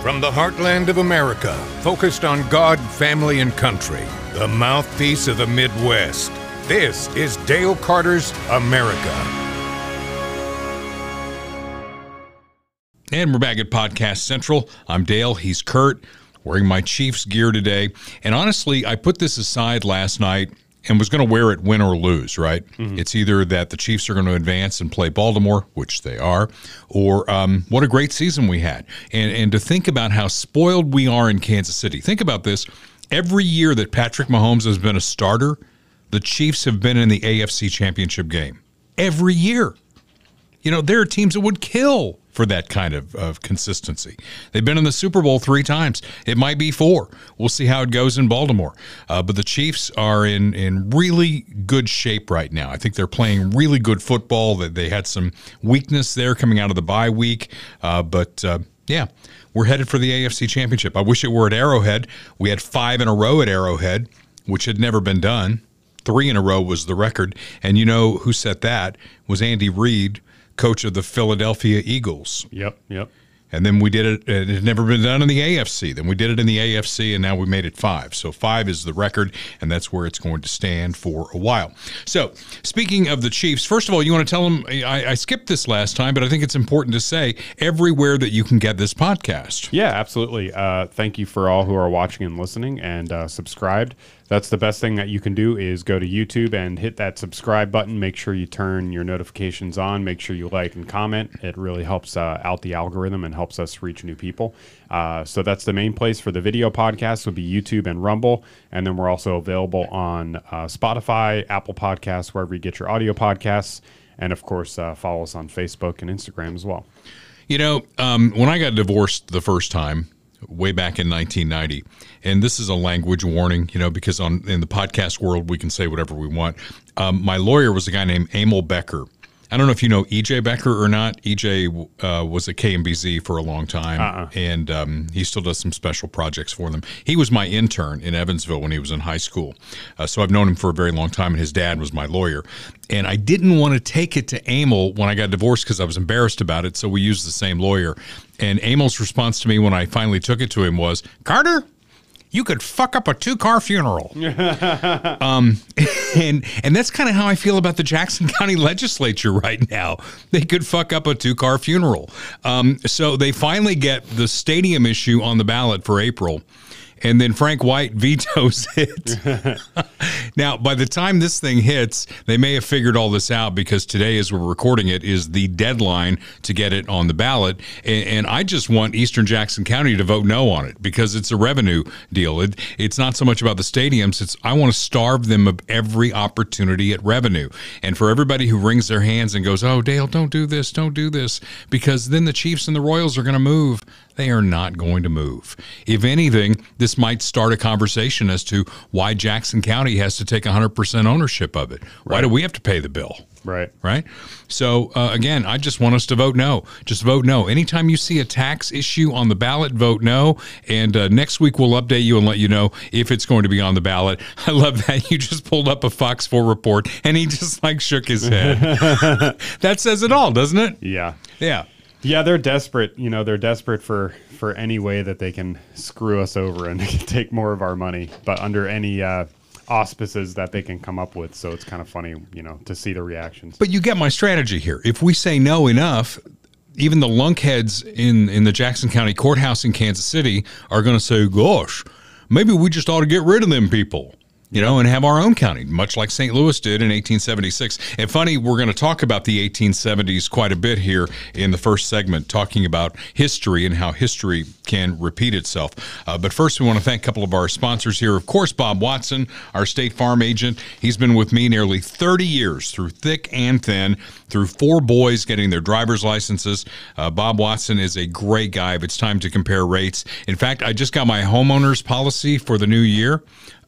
From the heartland of America, focused on God, family, and country, the mouthpiece of the Midwest. This is Dale Carter's America. And we're back at Podcast Central. I'm Dale. He's Kurt. Wearing my Chiefs gear today. And honestly, I put this aside last night and was going to wear it win or lose, right? Mm-hmm. It's either that the Chiefs are going to advance and play Baltimore, which they are, or what a great season we had. And to think about how spoiled we are in Kansas City. Think about this. Every year that Patrick Mahomes has been a starter, the Chiefs have been in the AFC Championship game. Every year. You know, there are teams that would kill for that kind of consistency. They've been in the Super Bowl 3 times. It might be 4. We'll see how it goes in Baltimore. But the Chiefs are in really good shape right now. I think they're playing really good football. They had some weakness there coming out of the bye week. But we're headed for the AFC Championship. I wish it were at Arrowhead. We had 5 in a row at Arrowhead, which had never been done. 3 in a row was the record. And you know who set that? It was Andy Reid, coach of the Philadelphia Eagles. Yep. And then we did it. It had never been done in the AFC. Then we did it in the AFC, and now we made it 5. So 5 is the record, and that's where it's going to stand for a while. So speaking of the Chiefs, first of all, you want to tell them, I skipped this last time, but I think it's important to say everywhere that you can get this podcast. Yeah, absolutely. Thank you for all who are watching and listening and subscribed. That's the best thing that you can do is go to YouTube and hit that subscribe button. Make sure you turn your notifications on. Make sure you like and comment. It really helps out the algorithm and helps us reach new people. So that's the main place for the video podcast would be YouTube and Rumble. And then we're also available on Spotify, Apple Podcasts, wherever you get your audio podcasts. And, of course, follow us on Facebook and Instagram as well. You know, when I got divorced the first time, way back in 1990, and this is a language warning, you know, because in the podcast world, we can say whatever we want. My lawyer was a guy named Emil Becker. I don't know if you know E.J. Becker or not. E.J. was at KMBZ for a long time, and he still does some special projects for them. He was my intern in Evansville when he was in high school, so I've known him for a very long time, and his dad was my lawyer. And I didn't want to take it to Emil when I got divorced because I was embarrassed about it, so we used the same lawyer. And Emil's response to me when I finally took it to him was, "Carter, you could fuck up a 2-car funeral." And that's kind of how I feel about the Jackson County legislature right now. They could fuck up a 2-car funeral. So they finally get the stadium issue on the ballot for April. And then Frank White vetoes it. Now, by the time this thing hits, they may have figured all this out because today, as we're recording it, is the deadline to get it on the ballot. And I just want Eastern Jackson County to vote no on it because it's a revenue deal. It's not so much about the stadiums. I want to starve them of every opportunity at revenue. And for everybody who wrings their hands and goes, "Oh, Dale, don't do this, because then the Chiefs and the Royals are going to move." They are not going to move. If anything, this might start a conversation as to why Jackson County has to take 100% ownership of it. Why do we have to pay the bill? Right? So, again, I just want us to vote no. Just vote no. Anytime you see a tax issue on the ballot, vote no. And next week we'll update you and let you know if it's going to be on the ballot. I love that. You just pulled up a Fox 4 report, and he just, shook his head. That says it all, doesn't it? Yeah. Yeah, they're desperate. You know, they're desperate for any way that they can screw us over and take more of our money, but under any auspices that they can come up with. So it's kind of funny, you know, to see the reactions. But you get my strategy here. If we say no enough, even the lunkheads in the Jackson County Courthouse in Kansas City are going to say, "Gosh, maybe we just ought to get rid of them people." You know, and have our own county, much like St. Louis did in 1876. And funny, we're going to talk about the 1870s quite a bit here in the first segment, talking about history and how history can repeat itself. But first, we want to thank a couple of our sponsors here. Of course, Bob Watson, our State Farm agent. He's been with me nearly 30 years through thick and thin, through 4 boys getting their driver's licenses. Bob Watson is a great guy if it's time to compare rates. In fact, I just got my homeowner's policy for the new year.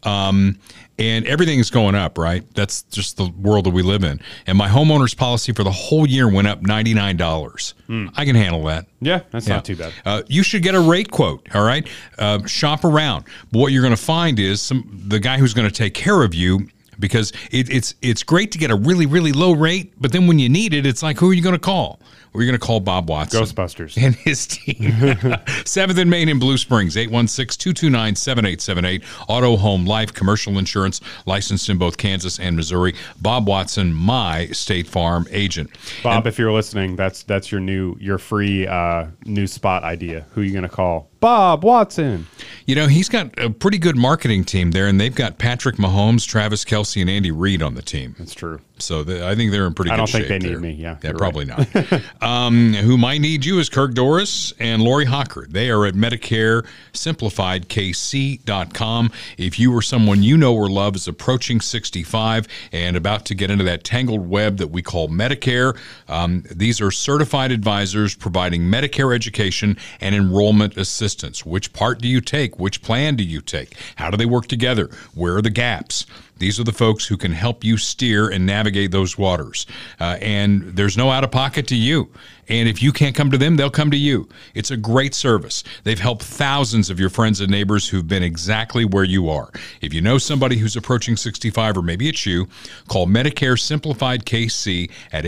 And everything's going up, right? That's just the world that we live in. And my homeowner's policy for the whole year went up $99. I can handle that. Yeah, that's not too bad. You should get a rate quote, all right? Shop around. But what you're going to find is the guy who's going to take care of you, because it's great to get a really, really low rate, but then when you need it, it's like, who are you going to call? We're going to call Bob Watson. Ghostbusters. And his team. 7th and Main in Blue Springs, 816-229-7878. Auto, home, life, commercial insurance, licensed in both Kansas and Missouri. Bob Watson, my State Farm agent. Bob, if you're listening, that's your free new spot idea. Who are you going to call? Bob Watson. You know, he's got a pretty good marketing team there, and they've got Patrick Mahomes, Travis Kelce, and Andy Reid on the team. That's true. So I think they're in pretty good shape. I don't think they there. need me, yeah. Probably not. Who might need you is Kirk Doris and Lori Hocker. They are at Medicare Simplified KC.com. If you or someone you know or love is approaching 65 and about to get into that tangled web that we call Medicare, these are certified advisors providing Medicare education and enrollment assistance. Which part do you take? Which plan do you take? How do they work together? Where are the gaps? These are the folks who can help you steer and navigate those waters. And there's no out-of-pocket to you. And if you can't come to them, they'll come to you. It's a great service. They've helped thousands of your friends and neighbors who've been exactly where you are. If you know somebody who's approaching 65, or maybe it's you, call Medicare Simplified KC at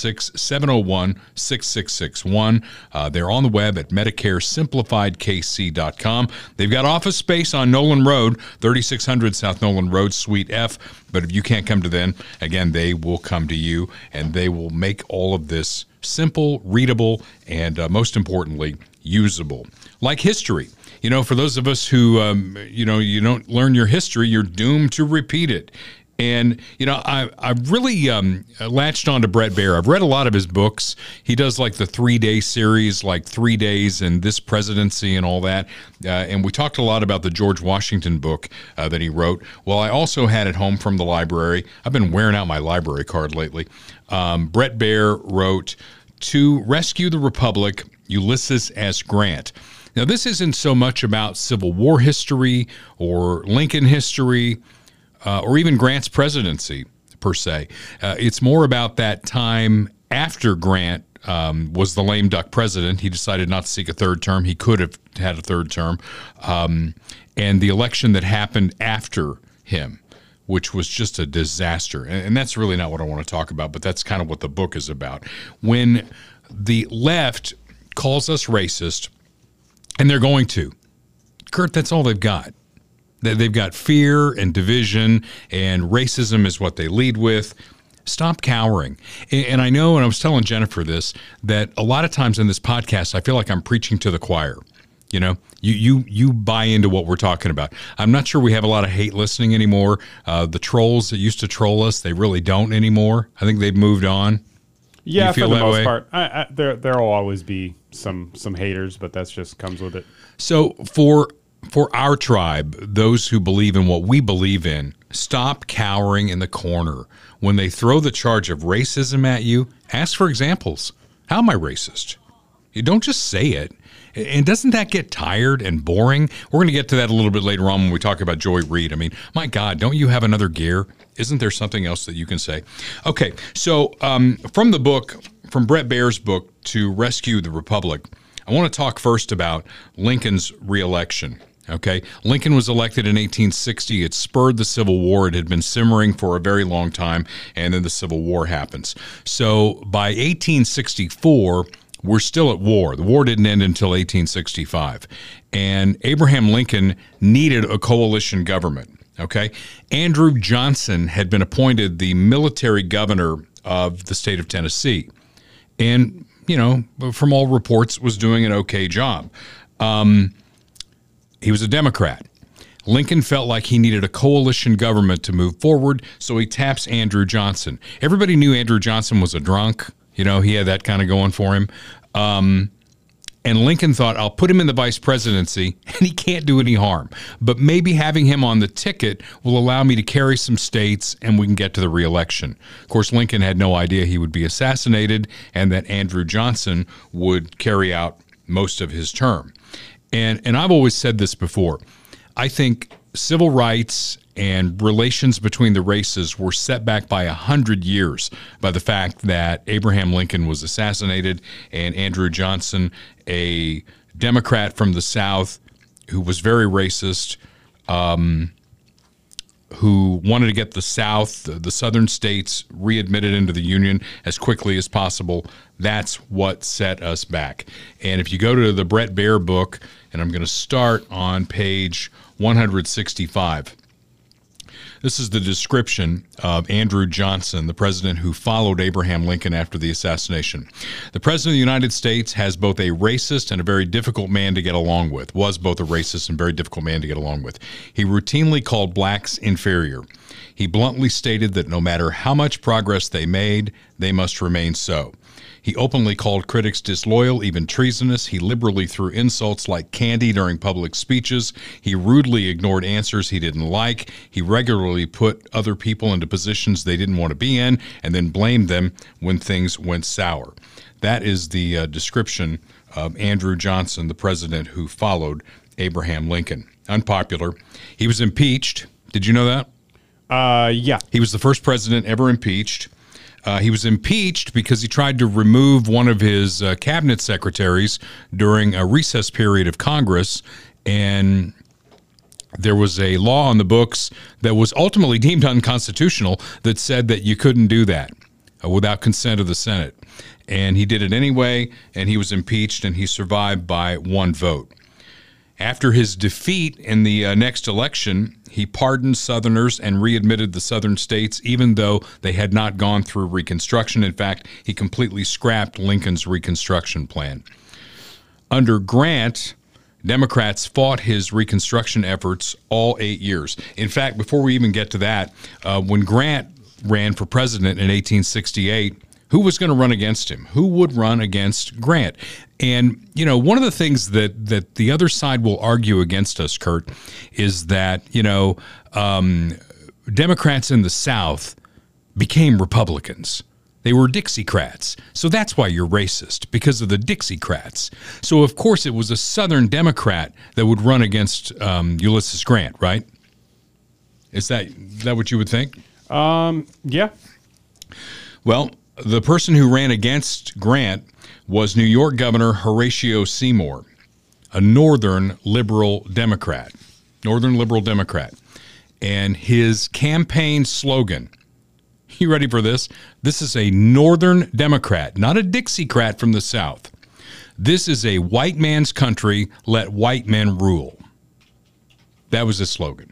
816-701-6661. They're on the web at MedicareSimplifiedKC.com. They've got office space on Nolan Road, 3600 South Nolan Road, Suite F. But if you can't come to them, again, they will come to you, and they will make all of this simple, readable, and most importantly, usable. Like history. You know, for those of us who, you don't learn your history, you're doomed to repeat it. And, you know, I've really latched on to Bret Baier. I've read a lot of his books. He does like the 3-day series, like 3 days in this presidency and all that. And we talked a lot about the George Washington book that he wrote. Well, I also had it home from the library. I've been wearing out my library card lately. Bret Baier wrote, To Rescue the Republic, Ulysses S. Grant. Now, this isn't so much about Civil War history or Lincoln history, or even Grant's presidency, per se. It's more about that time after Grant was the lame duck president. He decided not to seek a third term. He could have had a third term. And the election that happened after him, which was just a disaster. And that's really not what I want to talk about, but that's kind of what the book is about. When the left calls us racist, and they're going to, Kurt, that's all they've got. They've got fear and division, and racism is what they lead with. Stop cowering. And I know, and I was telling Jennifer this, that a lot of times in this podcast, I feel like I'm preaching to the choir. You know, you buy into what we're talking about. I'm not sure we have a lot of hate listening anymore. The trolls that used to troll us, they really don't anymore. I think they've moved on. Yeah, for the most part. There'll always be some haters, but that's just comes with it. So for our tribe, those who believe in what we believe in, stop cowering in the corner. When they throw the charge of racism at you, ask for examples. How am I racist? You don't just say it. And doesn't that get tired and boring? We're going to get to that a little bit later on when we talk about Joy Reid. I mean, my God, don't you have another gear? Isn't there something else that you can say? Okay, so from the book, from Bret Baier's book, To Rescue the Republic, I want to talk first about Lincoln's reelection. Okay, Lincoln was elected in 1860. It spurred the Civil War. It had been simmering for a very long time, and then the Civil War happens. So by 1864, we're still at war. The war didn't end until 1865. And Abraham Lincoln needed a coalition government. Okay, Andrew Johnson had been appointed the military governor of the state of Tennessee. And, you know, from all reports, was doing an okay job. He was a Democrat. Lincoln felt like he needed a coalition government to move forward, so he taps Andrew Johnson. Everybody knew Andrew Johnson was a drunk. You know, he had that kind of going for him. And Lincoln thought, I'll put him in the vice presidency, and he can't do any harm. But maybe having him on the ticket will allow me to carry some states, and we can get to the reelection. Of course, Lincoln had no idea he would be assassinated and that Andrew Johnson would carry out most of his term. And I've always said this before. I think civil rights and relations between the races were set back by 100 years by the fact that Abraham Lincoln was assassinated and Andrew Johnson, a Democrat from the South who was very racist, who wanted to get the South, the southern states, readmitted into the Union as quickly as possible. That's what set us back. And if you go to the Bret Baier book, and I'm going to start on page 165. This is the description of Andrew Johnson, the president who followed Abraham Lincoln after the assassination. The president of the United States has both a racist and a very difficult man to get along with, was both a racist and very difficult man to get along with. He routinely called blacks inferior. He bluntly stated that no matter how much progress they made, they must remain so. He openly called critics disloyal, even treasonous. He liberally threw insults like candy during public speeches. He rudely ignored answers he didn't like. He regularly put other people into positions they didn't want to be in and then blamed them when things went sour. That is the description of Andrew Johnson, the president who followed Abraham Lincoln. Unpopular. He was impeached. Did you know that? Yeah. He was the first president ever impeached. He was impeached because he tried to remove one of his cabinet secretaries during a recess period of Congress, and there was a law on the books that was ultimately deemed unconstitutional that said that you couldn't do that without consent of the Senate. And he did it anyway, and he was impeached, and he survived by one vote. After his defeat in the next election, he pardoned Southerners and readmitted the Southern states, even though they had not gone through Reconstruction. In fact, he completely scrapped Lincoln's Reconstruction plan. Under Grant, Democrats fought his Reconstruction efforts all 8 years. In fact, before we even get to that, when Grant ran for president in 1868, who was going to run against him? Who would run against Grant? And, you know, one of the things that the other side will argue against us, Kurt, is that, Democrats in the South became Republicans. They were Dixiecrats. So that's why you're racist, because of the Dixiecrats. So, of course, it was a Southern Democrat that would run against Ulysses Grant, right? Is that what you would think? Yeah. Well, the person who ran against Grant was New York Governor Horatio Seymour, a Northern liberal Democrat. And his campaign slogan, you ready for this? This is a Northern Democrat, not a Dixiecrat from the South. This is a white man's country, let white men rule. That was his slogan.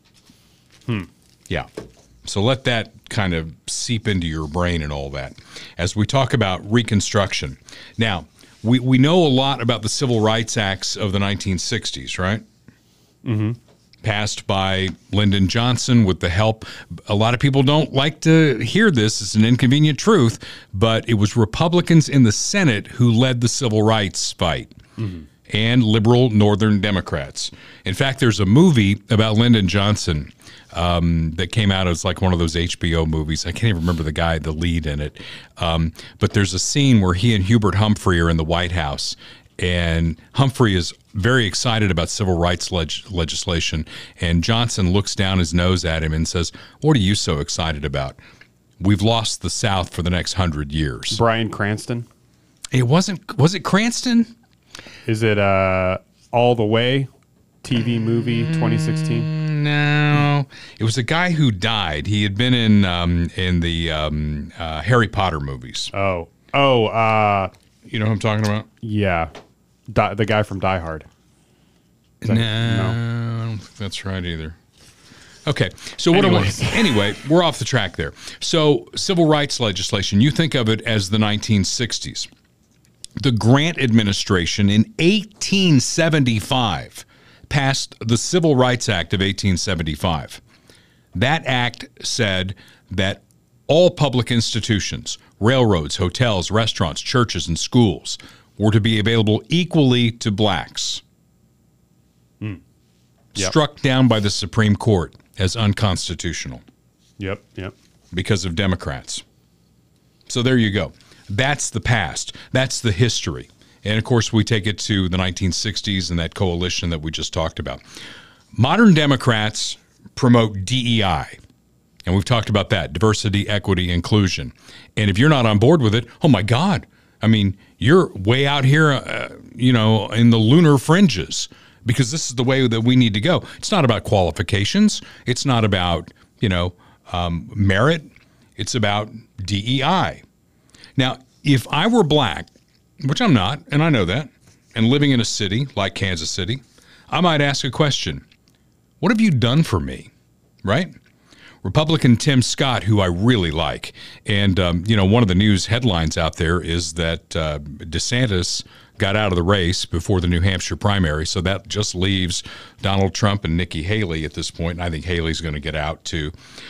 Yeah. So let that kind of seep into your brain and all that as we talk about Reconstruction. Now, we know a lot about the Civil Rights Acts of the 1960s, right? Mm-hmm. Passed by Lyndon Johnson with the help. A lot of people don't like to hear this. It's an inconvenient truth, but it was Republicans in the Senate who led the civil rights fight. Mm-hmm. And liberal Northern Democrats. In fact, there's a movie about Lyndon Johnson that came out as like one of those HBO movies. I can't even remember the lead in it. But there's a scene where he and Hubert Humphrey are in the White House, and Humphrey is very excited about civil rights legislation, and Johnson looks down his nose at him and says, "What are you so excited about? We've lost the South for the next 100 years." Bryan Cranston? Was it Cranston? Is it All the Way TV movie 2016? No, it was a guy who died. He had been in the Harry Potter movies. You know who I'm talking about? Yeah, the guy from Die Hard. No, I don't think that's right either. Okay, so anyway, we're off the track there. So civil rights legislation, you think of it as the 1960s. The Grant administration in 1875 passed the Civil Rights Act of 1875. That act said that all public institutions, railroads, hotels, restaurants, churches, and schools were to be available equally to blacks. Yep. Struck down by the Supreme Court as unconstitutional. Yep. Because of Democrats. So there you go. That's the past. That's the history. And, of course, we take it to the 1960s and that coalition that we just talked about. Modern Democrats promote DEI. And we've talked about that, diversity, equity, inclusion. And if you're not on board with it, oh, my God. I mean, you're way out here, in the lunar fringes. because this is the way that we need to go. It's not about qualifications. It's not about, merit. It's about DEI. Now, if I were black, which I'm not, and I know that, and living in a city like Kansas City, I might ask a question. What have you done for me? Right? Republican Tim Scott, who I really like. And, one of the news headlines out there is that DeSantis got out of the race before the New Hampshire primary. So that just leaves Donald Trump and Nikki Haley at this point. And I think Haley's going to get out too.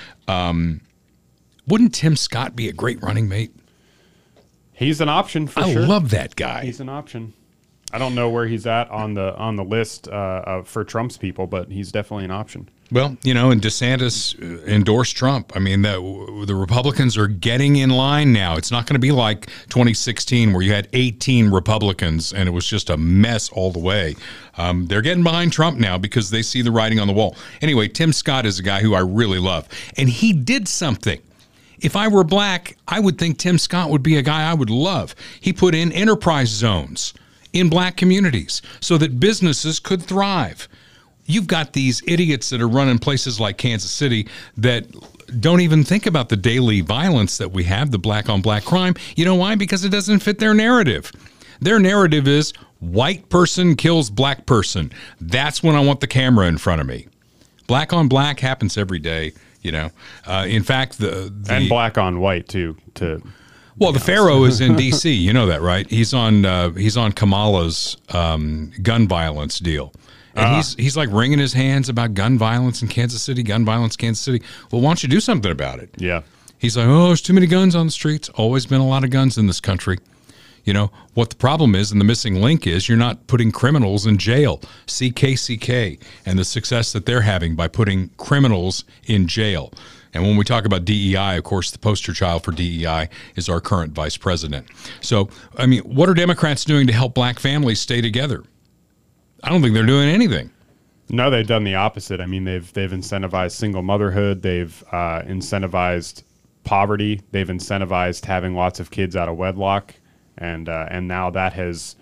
Wouldn't Tim Scott be a great running mate? He's an option for sure. I love that guy. He's an option. I don't know where he's at on the list for Trump's people, but he's definitely an option. Well, and DeSantis endorsed Trump. I mean, the Republicans are getting in line now. It's not going to be like 2016 where you had 18 Republicans and it was just a mess all the way. They're getting behind Trump now because they see the writing on the wall. Anyway, Tim Scott is a guy who I really love, and he did something. If I were black, I would think Tim Scott would be a guy I would love. He put in enterprise zones in black communities so that businesses could thrive. You've got these idiots that are running places like Kansas City that don't even think about the daily violence that we have, the black on black crime. You know why? Because it doesn't fit their narrative. Their narrative is white person kills black person. That's when I want the camera in front of me. Black on black happens every day. In fact, the and black on white too. Well, the Pharaoh is in D.C. You know that, right? He's on Kamala's gun violence deal, and he's like wringing his hands about gun violence in Kansas City. Gun violence, Kansas City. Well, why don't you do something about it? Yeah. He's like, there's too many guns on the streets. Always been a lot of guns in this country. What the problem is, and the missing link is, you're not putting criminals in jail. See KCK and the success that they're having by putting criminals in jail. And when we talk about DEI, of course, the poster child for DEI is our current vice president. So, what are Democrats doing to help black families stay together? I don't think they're doing anything. No, they've done the opposite. They've incentivized single motherhood. They've incentivized poverty. They've incentivized having lots of kids out of wedlock. And now that has,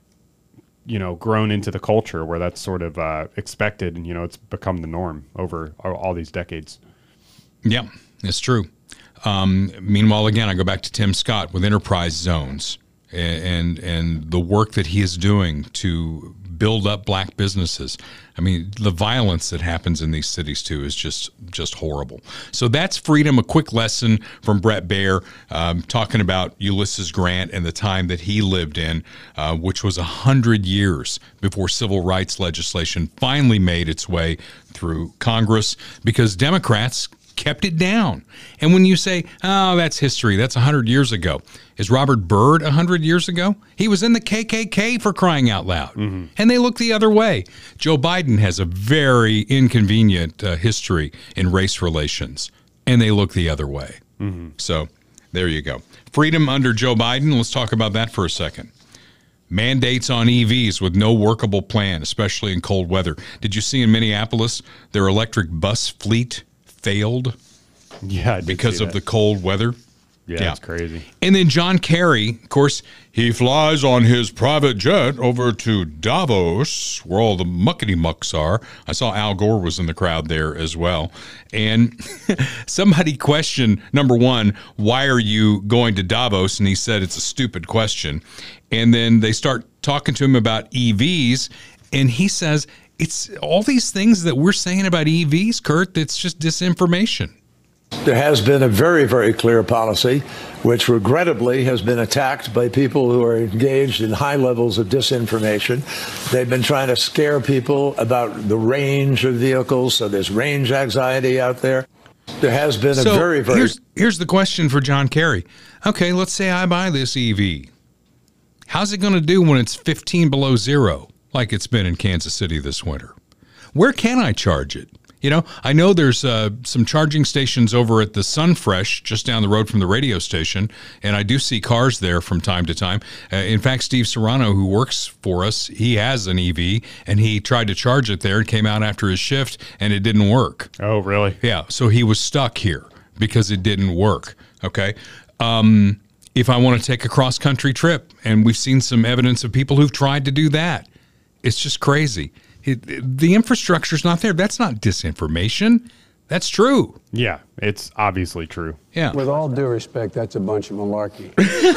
grown into the culture where that's sort of expected, and it's become the norm over all these decades. Yeah, it's true. Meanwhile, again, I go back to Tim Scott with enterprise zones and the work that he is doing to build up black businesses. The violence that happens in these cities too is just horrible. So that's freedom. A quick lesson from Bret Baier, talking about Ulysses Grant and the time that he lived in, which was 100 years before civil rights legislation finally made its way through Congress, because Democrats kept it down. And when you say, that's history, that's 100 years ago. Is Robert Byrd 100 years ago? He was in the KKK, for crying out loud. Mm-hmm. And they look the other way. Joe Biden has a very inconvenient history in race relations, and they look the other way. Mm-hmm. So there you go. Freedom under Joe Biden. Let's talk about that for a second. Mandates on EVs with no workable plan, especially in cold weather. Did you see in Minneapolis, their electric bus fleet failed? Yeah, because of the cold weather. Yeah, it's crazy. And then John Kerry, of course, he flies on his private jet over to Davos, where all the muckety-mucks are. I saw Al Gore was in the crowd there as well. And somebody questioned, number one, why are you going to Davos? And he said it's a stupid question. And then they start talking to him about EVs, and he says, it's all these things that we're saying about EVs, Kurt, that's just disinformation. There has been a very, very clear policy, which regrettably has been attacked by people who are engaged in high levels of disinformation. They've been trying to scare people about the range of vehicles, so there's range anxiety out there. There has been Here's the question for John Kerry. Okay, let's say I buy this EV. How's it going to do when it's 15 below zero, like it's been in Kansas City this winter? Where can I charge it? I know there's some charging stations over at the Sunfresh just down the road from the radio station, and I do see cars there from time to time. In fact, Steve Serrano, who works for us, he has an EV, and he tried to charge it there and came out after his shift, and it didn't work. Oh, really? Yeah, so he was stuck here because it didn't work, okay? If I want to take a cross-country trip, and we've seen some evidence of people who've tried to do that, it's just crazy. The infrastructure's not there. That's not disinformation. That's true. Yeah, it's obviously true. Yeah. With all due respect, that's a bunch of malarkey.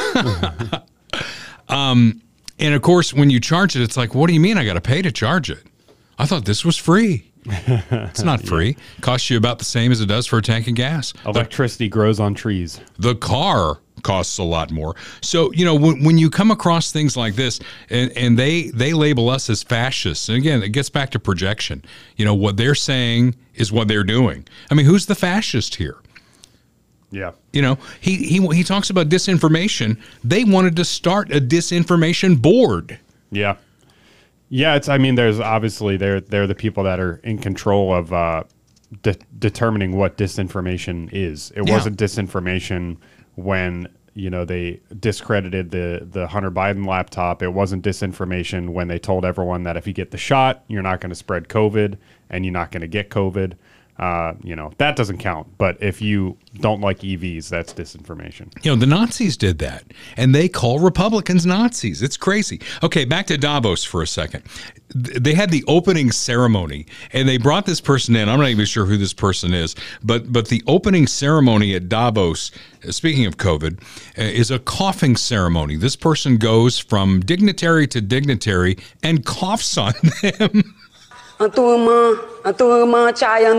And of course, when you charge it, it's like, what do you mean I got to pay to charge it? I thought this was free. It's not free. Costs you about the same as it does for a tank of gas. Electricity grows on trees. The car costs a lot more. So, when you come across things like this and they label us as fascists, and again, it gets back to projection. What they're saying is what they're doing. I mean, who's the fascist here? Yeah. He talks about disinformation. They wanted to start a disinformation board. Yeah. Yeah, there's obviously they're the people that are in control of determining what disinformation is. It wasn't disinformation when they discredited the Hunter Biden laptop. It wasn't disinformation when they told everyone that if you get the shot, you're not going to spread COVID and you're not going to get COVID. That doesn't count. But if you don't like EVs, that's disinformation. The Nazis did that, and they call Republicans Nazis. It's crazy. Okay, back to Davos for a second. They had the opening ceremony, and they brought this person in. I'm not even sure who this person is, but the opening ceremony at Davos, speaking of COVID, is a coughing ceremony. This person goes from dignitary to dignitary and coughs on them. Ang turma chaya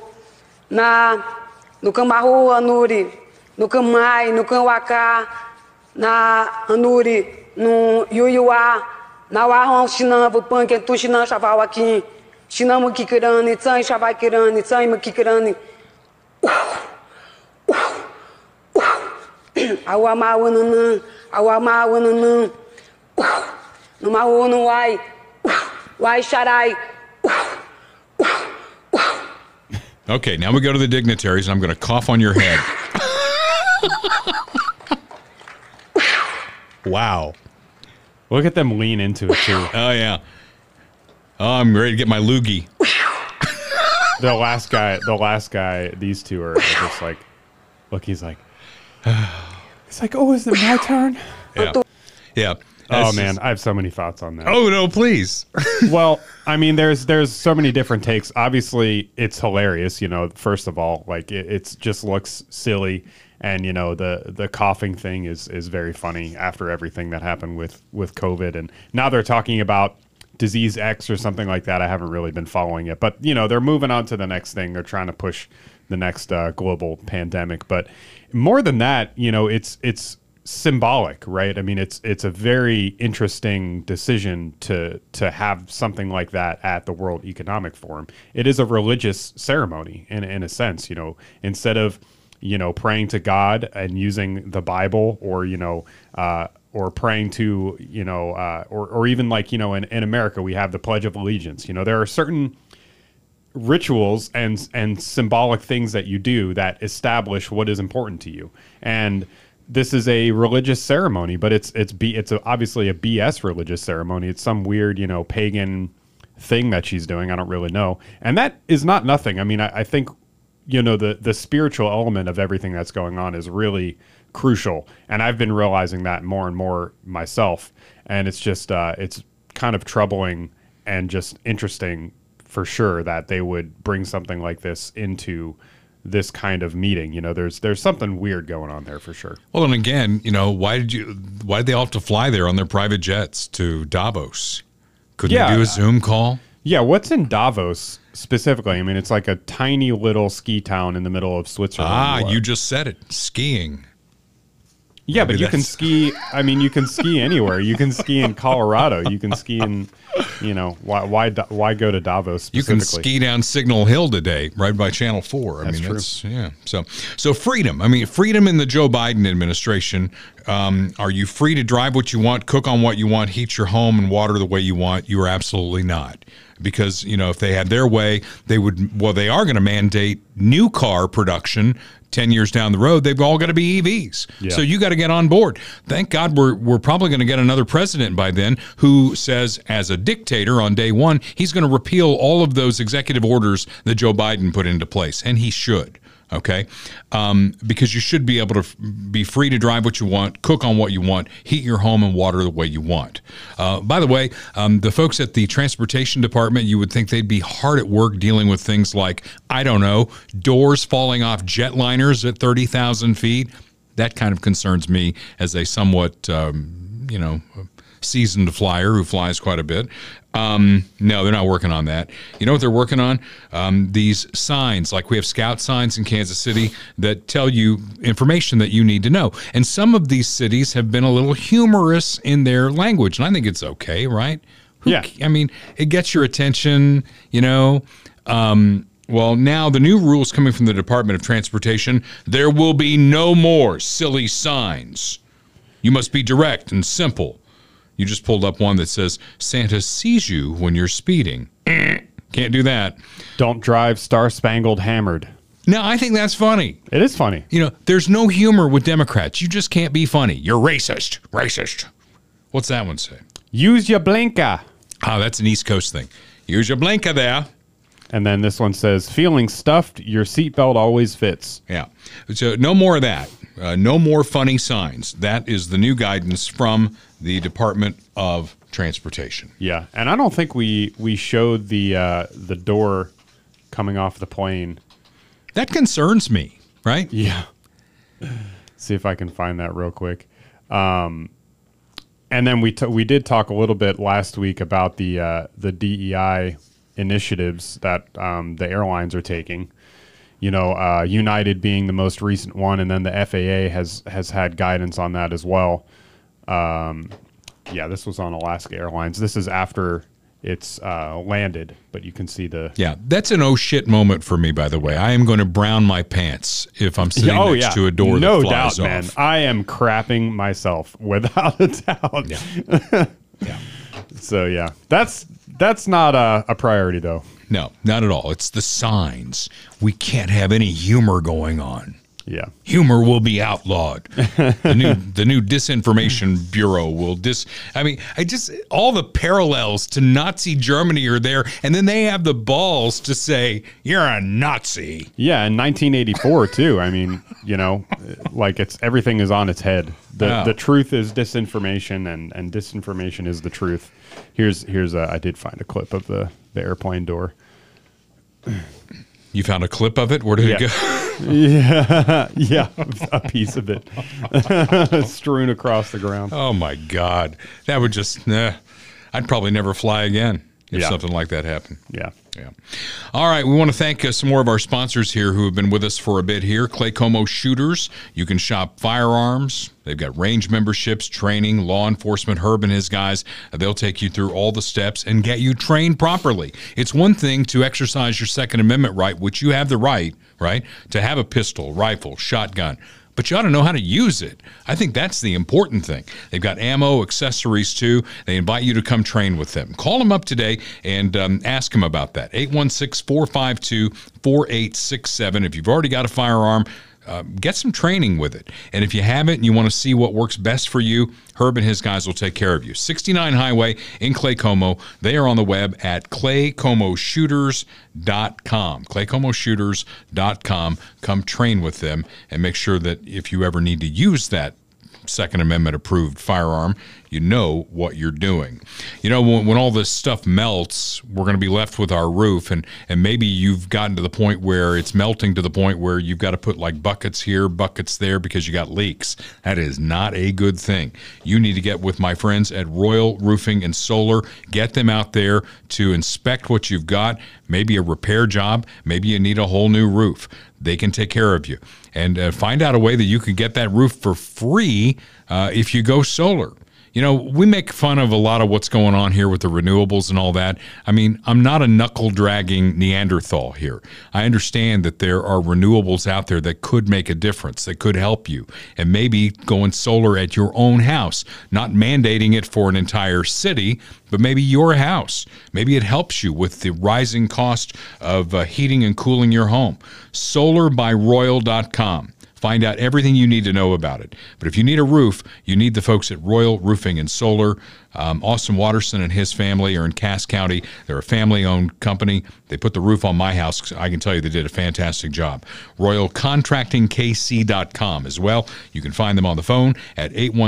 no cambarro anuri, no camai, no camwaka, na anuri, no yuyuá, na warron chinambo panque tu chinam chaval aqui, chinamo kikirani, tsai chaval kirani, tsai makikirani. Awama wanana, no maho no wai sharai. Okay, now we go to the dignitaries, and I'm going to cough on your head. Wow. Look at them lean into it, too. Oh, yeah. Oh, I'm ready to get my loogie. The last guy, these two are just like, look, he's like, it's like, oh, is it my turn? Yeah. Yeah. Oh man, I have so many thoughts on that. Oh no, please. Well, there's so many different takes. Obviously, it's hilarious. First of all, like it just looks silly, and the coughing thing is very funny after everything that happened with COVID, and now they're talking about disease X or something like that. I haven't really been following it, but they're moving on to the next thing. They're trying to push the next global pandemic, but more than that, it's symbolic, right? It's a very interesting decision to have something like that at the World Economic Forum. It is a religious ceremony in a sense, instead of praying to God and using the Bible or praying to or even like in America we have the Pledge of Allegiance. There are certain rituals and symbolic things that you do that establish what is important to you, and this is a religious ceremony, but it's obviously a BS religious ceremony. It's some weird, pagan thing that she's doing. I don't really know. And that is not nothing. I think, the spiritual element of everything that's going on is really crucial. And I've been realizing that more and more myself. And it's just, it's kind of troubling and just interesting for sure that they would bring something like this into this kind of meeting. There's something weird going on there for sure. Well, and again, why did they all have to fly there on their private jets to Davos? Couldn't they do a Zoom call? Yeah, what's in Davos specifically? It's like a tiny little ski town in the middle of Switzerland. You just said it. Skiing. Yeah, but you can ski. You can ski anywhere. You can ski in Colorado. You can ski in, why go to Davos specifically? You can ski down Signal Hill today, right by Channel 4. That's true. Yeah. So freedom. Freedom in the Joe Biden administration. Are you free to drive what you want, cook on what you want, heat your home and water the way you want? You are absolutely not. Because, if they had their way, they are going to mandate new car production 10 years down the road. They've all got to be EVs. Yeah. So you got to get on board. Thank God we're probably going to get another president by then who says, as a dictator on day one, he's going to repeal all of those executive orders that Joe Biden put into place. And he should. Okay, because you should be able to be free to drive what you want, cook on what you want, heat your home and water the way you want. By the way, the folks at the transportation department, you would think they'd be hard at work dealing with things like, I don't know, doors falling off jetliners at 30,000 feet. That kind of concerns me as a somewhat, seasoned flyer who flies quite a bit. No, they're not working on that. You know what they're working on? These signs, like we have scout signs in Kansas City that tell you information that you need to know. And some of these cities have been a little humorous in their language, and I think it's okay, right? Yeah. I mean, it gets your attention, well, now the new rules coming from the Department of Transportation, there will be no more silly signs. You must be direct and simple. You just pulled up one that says, Santa sees you when you're speeding. Can't do that. Don't drive Star-Spangled Hammered. No, I think that's funny. It is funny. There's no humor with Democrats. You just can't be funny. You're racist. Racist. What's that one say? Use your blinker. Oh, that's an East Coast thing. Use your blinker there. And then this one says, feeling stuffed, your seatbelt always fits. Yeah. So no more of that. No more funny signs. That is the new guidance from the Department of Transportation. Yeah. And I don't think we showed the door coming off the plane. That concerns me, right? Yeah. See if I can find that real quick. And then we did talk a little bit last week about the DEI initiatives that the airlines are taking. United being the most recent one, and then the FAA has had guidance on that as well. This was on Alaska Airlines. This is after it's landed, but you can see the... Yeah, that's an oh shit moment for me, by the way. I am going to brown my pants if I'm sitting next to a door that flies off. No doubt, man. I am crapping myself, without a doubt. Yeah. Yeah. So, yeah. That's not a priority, though. No, not at all. It's the signs. We can't have any humor going on. Yeah. Humor will be outlawed. The new Disinformation Bureau will all the parallels to Nazi Germany are there, and then they have the balls to say, you're a Nazi. Yeah, in 1984 too. I mean, everything is on its head. The truth is disinformation, and disinformation is the truth. Here's I did find a clip of the airplane door. You found a clip of it? Where did it go? Yeah, a piece of it strewn across the ground. Oh my God, that would just I'd probably never fly again if something like that happened. Yeah. All right, we want to thank some more of our sponsors here who have been with us for a bit here. Clay Como Shooters. You can shop firearms. They've got range memberships, training, law enforcement. Herb and his guys, they'll take you through all the steps and get you trained properly. It's one thing to exercise your Second Amendment right, which you have the right, to have a pistol, rifle, shotgun. But you ought to know how to use it. I think that's the important thing. They've got ammo, accessories too. They invite you to come train with them. Call them up today and ask them about that. 816-452-4867. If you've already got a firearm, get some training with it. And if you haven't and you want to see what works best for you, Herb and his guys will take care of you. 69 Highway in Clay Como. They are on the web at claycomoshooters.com. claycomoshooters.com. Come train with them and make sure that if you ever need to use that Second Amendment approved firearm, you know what you're doing. When all this stuff melts, we're going to be left with our roof, and maybe you've gotten to the point where it's melting to the point where you've got to put like buckets here, buckets there because you got leaks. That is not a good thing. You need to get with my friends at Royal Roofing and Solar. Get them out there to inspect what you've got, maybe a repair job, maybe you need a whole new roof. They can take care of you. And find out a way that you can get that roof for free if you go solar. We make fun of a lot of what's going on here with the renewables and all that. I mean, I'm not a knuckle-dragging Neanderthal here. I understand that there are renewables out there that could make a difference, that could help you. And maybe going solar at your own house, not mandating it for an entire city, but maybe your house. Maybe it helps you with the rising cost of heating and cooling your home. Solarbyroyal.com. Find out everything you need to know about it. But if you need a roof, you need the folks at Royal Roofing and Solar. Austin Watterson and his family are in Cass County. They're a family-owned company. They put the roof on my house. I can tell you they did a fantastic job. RoyalContractingKC.com as well. You can find them on the phone at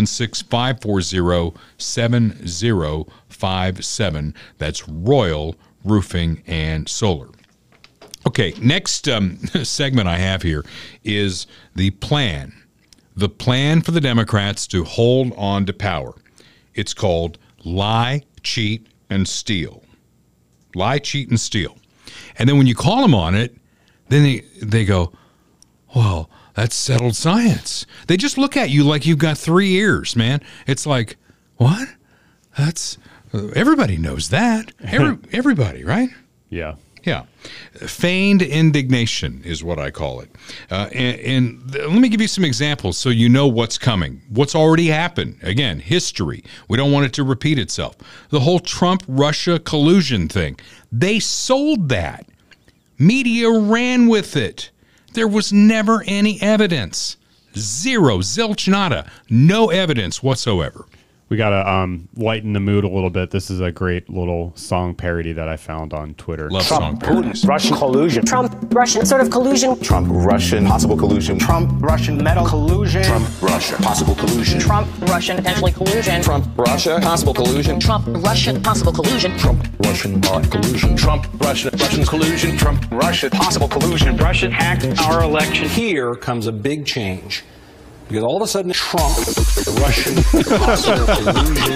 816-540-7057. That's Royal Roofing and Solar. Okay, next segment I have here is the plan. The plan for the Democrats to hold on to power. It's called Lie, Cheat, and Steal. Lie, cheat, and steal. And then when you call them on it, then they go, well, that's settled science. They just look at you like you've got 3 ears, man. It's like, what? That's, everybody knows that. Everybody, right? Yeah. Yeah. Feigned indignation is what I call it. And let me give you some examples so you know what's coming, what's already happened. Again, history. We don't want it to repeat itself. The whole Trump-Russia collusion thing. They sold that. Media ran with it. There was never any evidence. Zero, zilch, nada. No evidence whatsoever. We got to lighten the mood a little bit. This is a great little song parody that I found on Twitter. Love song parodies. Russian collusion. Trump-Russian sort of collusion. Trump-Russian possible collusion. Trump-Russian metal collusion. Trump-Russia possible collusion. Trump-Russian potentially collusion. Trump-Russia possible collusion. Trump-Russian possible collusion. Trump-Russian collusion. Trump-Russian collusion. Trump-Russia possible collusion. Russia hacked our election. Here comes a big change. Because all of a sudden, Trump, Russian possible collusion,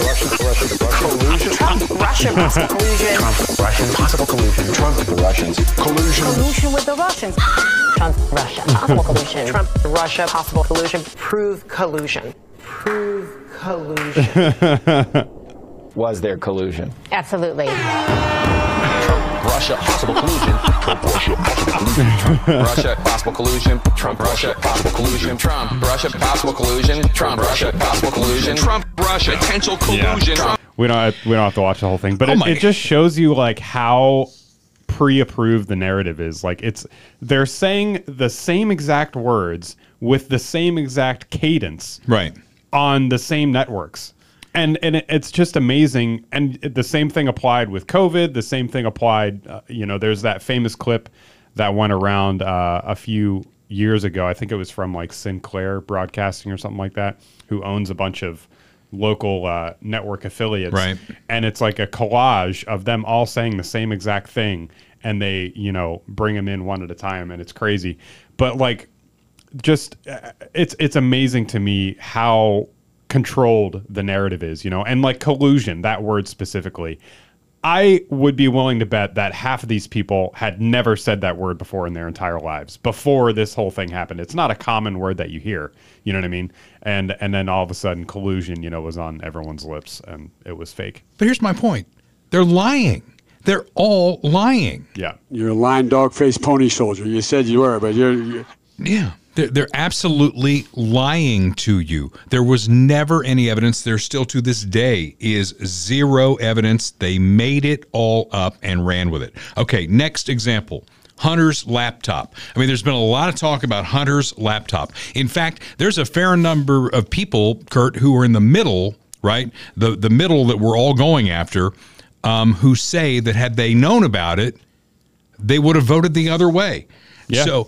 Trump-Russian possible collusion. Trump-Russian possible collusion. Trump-Russians collusion. Collusion with the Russians. Trump-Russia possible collusion. Trump-Russia possible collusion. Prove collusion. Prove collusion. Was there collusion? Absolutely. Russia possible collusion. Trump-Russia possible collusion. Trump-Russia possible collusion. Trump-Russia possible collusion. Trump-Russia possible collusion. Trump-Russia possible collusion. Trump-Russia potential collusion. Yeah. We don't have to watch the whole thing, but it just shows you like how pre-approved the narrative is. Like they're saying the same exact words with the same exact cadence, right, on the same networks. And it's just amazing. And the same thing applied with COVID. The same thing applied, there's that famous clip that went around a few years ago. I think it was from like Sinclair Broadcasting or something like that, who owns a bunch of local network affiliates. Right. And it's like a collage of them all saying the same exact thing. And they, bring them in one at a time. And it's crazy. But like, just it's amazing to me how controlled the narrative is, and like collusion, that word specifically. I would be willing to bet that half of these people had never said that word before in their entire lives before this whole thing happened. It's not a common word that you hear, you know what I mean? And then all of a sudden collusion, was on everyone's lips and it was fake. But here's my point. They're lying. They're all lying. Yeah. You're a lying dog-faced pony soldier. You said you were, but you're... Yeah. They're absolutely lying to you. There was never any evidence. There still to this day is zero evidence. They made it all up and ran with it. Okay, next example. Hunter's laptop. I mean, there's been a lot of talk about Hunter's laptop. In fact, there's a fair number of people, Kurt, who are in the middle, right? The middle that we're all going after, who say that had they known about it, they would have voted the other way. Yeah. So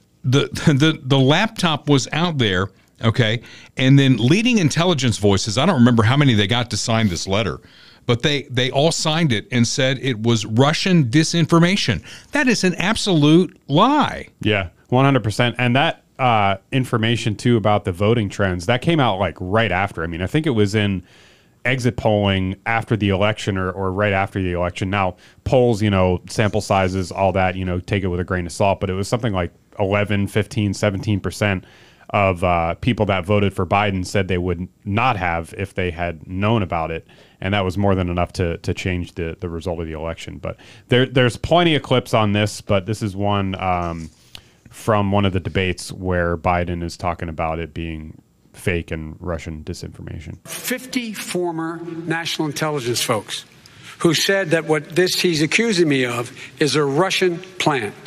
the laptop was out there, okay, and then leading intelligence voices, I don't remember how many they got to sign this letter, but they all signed it and said it was Russian disinformation. That is an absolute lie. Yeah, 100%. And that information, too, about the voting trends, that came out like right after. I mean, I think it was in exit polling after the election or right after the election. Now, polls, sample sizes, all that, take it with a grain of salt, but it was something like 11, 15, 17% of people that voted for Biden said they would not have if they had known about it. And that was more than enough to change the result of the election. But there's plenty of clips on this, but this is one from one of the debates where Biden is talking about it being fake and Russian disinformation. 50 former national intelligence folks who said that what he's accusing me of is a Russian plan.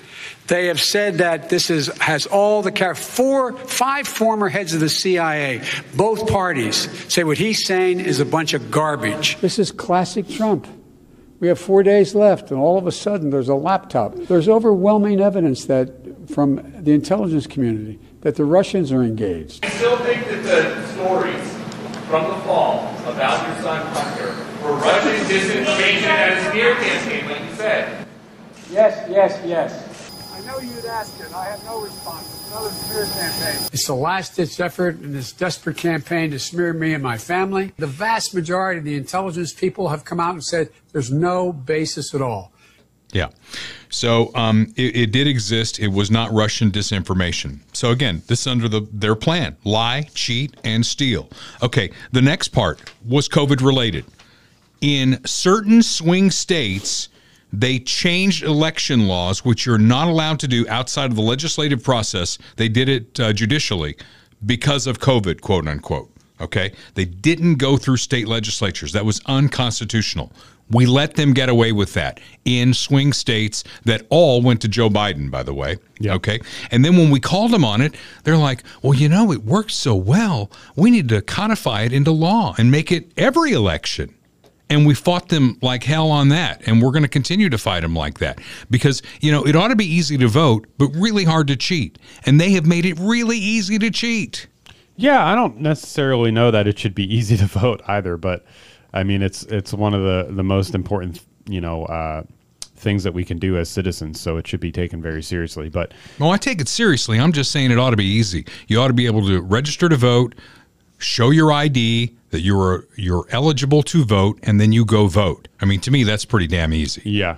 They have said that this has all the 5 former heads of the CIA, both parties, say what he's saying is a bunch of garbage. This is classic Trump. We have 4 days left, and all of a sudden there's a laptop. There's overwhelming evidence that from the intelligence community that the Russians are engaged. I still think that the stories from the fall about your son Hunter were Russian disinformation and a smear campaign, like you said. Yes. I know you'd ask it. I have no response. It's another smear campaign. It's the last-ditch effort in this desperate campaign to smear me and my family. The vast majority of the intelligence people have come out and said there's no basis at all. Yeah. So it did exist. It was not Russian disinformation. So again, this is under their plan: lie, cheat, and steal. Okay. The next part was COVID related. In certain swing states, they changed election laws, which you're not allowed to do outside of the legislative process. They did it judicially because of COVID, quote unquote. Okay. They didn't go through state legislatures. That was unconstitutional. We let them get away with that in swing states that all went to Joe Biden, by the way. Yep. Okay. And then when we called them on it, they're like, well, you know, it works so well. We need to codify it into law and make it every election. And we fought them like hell on that. And we're going to continue to fight them like that because, you know, it ought to be easy to vote, but really hard to cheat. And they have made it really easy to cheat. Yeah, I don't necessarily know that it should be easy to vote either, but I mean, it's one of the most important, things that we can do as citizens. So it should be taken very seriously. But well, I take it seriously. I'm just saying it ought to be easy. You ought to be able to register to vote, show your ID that you're eligible to vote, and then you go vote. I mean, to me, that's pretty damn easy. Yeah.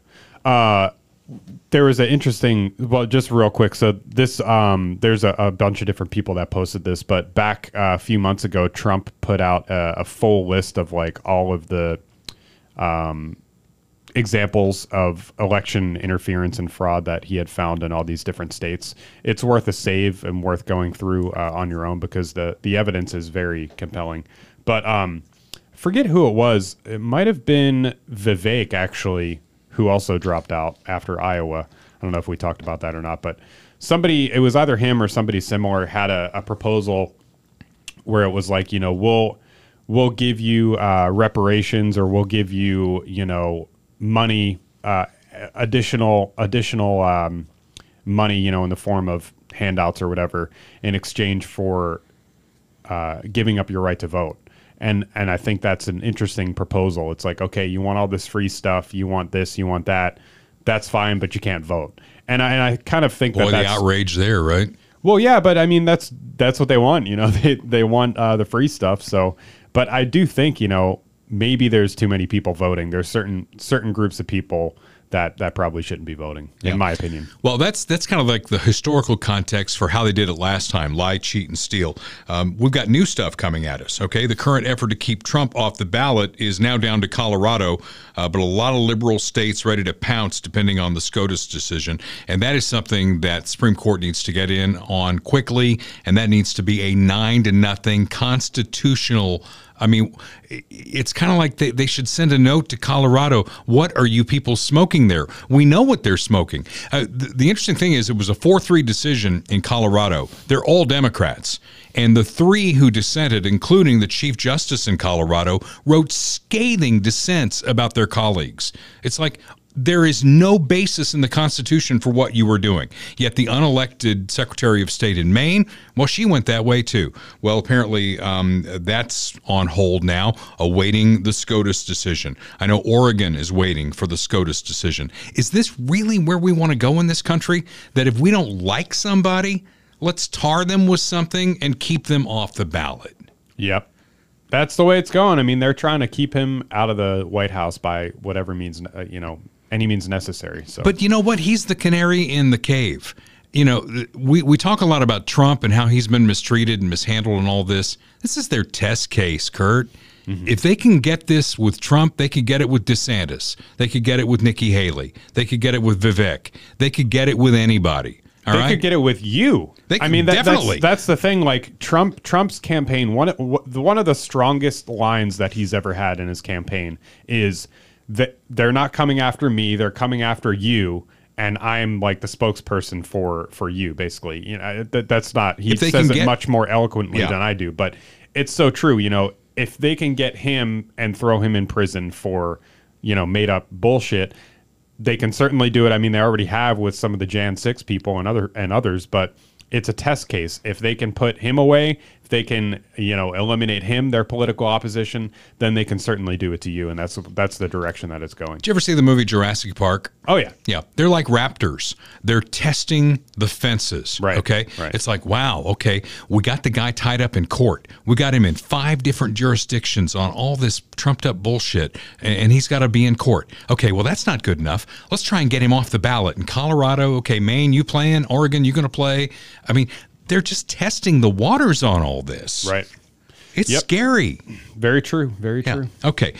There was an interesting, well, just real quick. So this, there's a bunch of different people that posted this, but back a few months ago, Trump put out a full list of like all of the examples of election interference and fraud that he had found in all these different states. It's worth a save and worth going through on your own because the evidence is very compelling. But forget who it was. It might have been Vivek, actually, who also dropped out after Iowa. I don't know if we talked about that or not, but somebody, it was either him or somebody similar, had a proposal where it was like, you know, we'll give you reparations, or we'll give you, you know, money, additional money, you know, in the form of handouts or whatever, in exchange for giving up your right to vote. And I think that's an interesting proposal. It's like, okay, you want all this free stuff, you want this, you want that. That's fine, but you can't vote. And I kind of think that's the outrage there, right? Well, yeah, but I mean that's what they want. You know, they want the free stuff. So, but I do think, you know, maybe there's too many people voting. There's certain groups of people that probably shouldn't be voting, in my opinion. Well, that's kind of like the historical context for how they did it last time: lie, cheat, and steal. We've got new stuff coming at us. Okay, the current effort to keep Trump off the ballot is now down to Colorado, but a lot of liberal states ready to pounce depending on the SCOTUS decision, and that is something that Supreme Court needs to get in on quickly, and that needs to be a 9-0 constitutional. I mean, it's kind of like they should send a note to Colorado. What are you people smoking there? We know what they're smoking. The interesting thing is it was a 4-3 decision in Colorado. They're all Democrats. And the 3 who dissented, including the Chief Justice in Colorado, wrote scathing dissents about their colleagues. It's like, there is no basis in the Constitution for what you were doing. Yet the unelected Secretary of State in Maine, well, she went that way too. Well, apparently that's on hold now, awaiting the SCOTUS decision. I know Oregon is waiting for the SCOTUS decision. Is this really where we want to go in this country? That if we don't like somebody, let's tar them with something and keep them off the ballot? Yep. That's the way it's going. I mean, they're trying to keep him out of the White House by whatever means, any means necessary. So, but you know what? He's the canary in the cave. You know, we talk a lot about Trump and how he's been mistreated and mishandled and all this. This is their test case, Kurt. Mm-hmm. If they can get this with Trump, they could get it with DeSantis. They could get it with Nikki Haley. They could get it with Vivek. They could get it with anybody. They could get it with you. I mean, definitely. That's the thing. Like Trump's campaign, one of the strongest lines that he's ever had in his campaign is that they're not coming after me, they're coming after you. and I'm like the spokesperson for you, basically. You know, that's not. He If they says can it get- much more eloquently Yeah. than I do, but it's so true. You know, if they can get him and throw him in prison for, you know, made up bullshit, they can certainly do it. I mean, they already have with some of the Jan 6 people and others, but it's a test case. If they can put him away, if they can, you know, eliminate him, their political opposition, then they can certainly do it to you. And that's the direction that it's going. Did you ever see the movie Jurassic Park? Oh, yeah. Yeah. They're like raptors. They're testing the fences. Right. Okay. Right. It's like, wow, okay, we got the guy tied up in court. We got him in 5 different jurisdictions on all this trumped up bullshit, and he's got to be in court. Okay, well, that's not good enough. Let's try and get him off the ballot in Colorado. Okay, Maine, you playing? Oregon, you going to play? I mean, they're just testing the waters on all this. Right. It's Yep. scary. Very true. Very Yeah. true. Okay.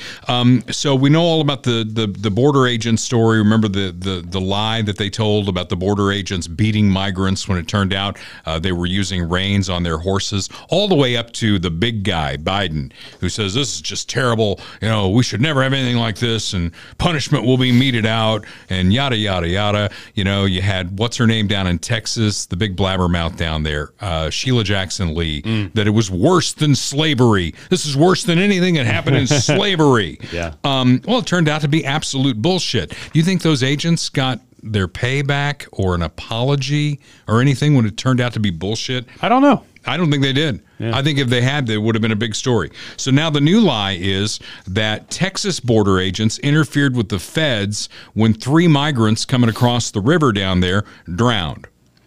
So we know all about the border agent story. Remember the lie that they told about the border agents beating migrants when it turned out they were using reins on their horses, all the way up to the big guy, Biden, who says this is just terrible. You know, we should never have anything like this, and punishment will be meted out, and yada, yada, yada. You know, you had, what's her name down in Texas, the big blabbermouth down there, Sheila Jackson Lee, that it was worse than slavery. This is worse than anything that happened in slavery. Yeah. Well, it turned out to be absolute bullshit. Do you think those agents got their payback or an apology or anything when it turned out to be bullshit? I don't know. I don't think they did. Yeah. I think if they had, there would have been a big story. So now the new lie is that Texas border agents interfered with the feds when 3 migrants coming across the river down there drowned.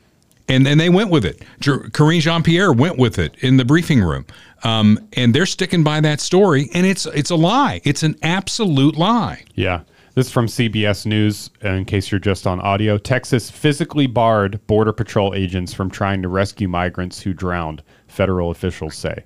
And they went with it. Karine Jean-Pierre went with it in the briefing room. And they're sticking by that story, and it's a lie. It's an absolute lie. Yeah. This is from CBS News, in case you're just on audio. Texas physically barred Border Patrol agents from trying to rescue migrants who drowned, federal officials say.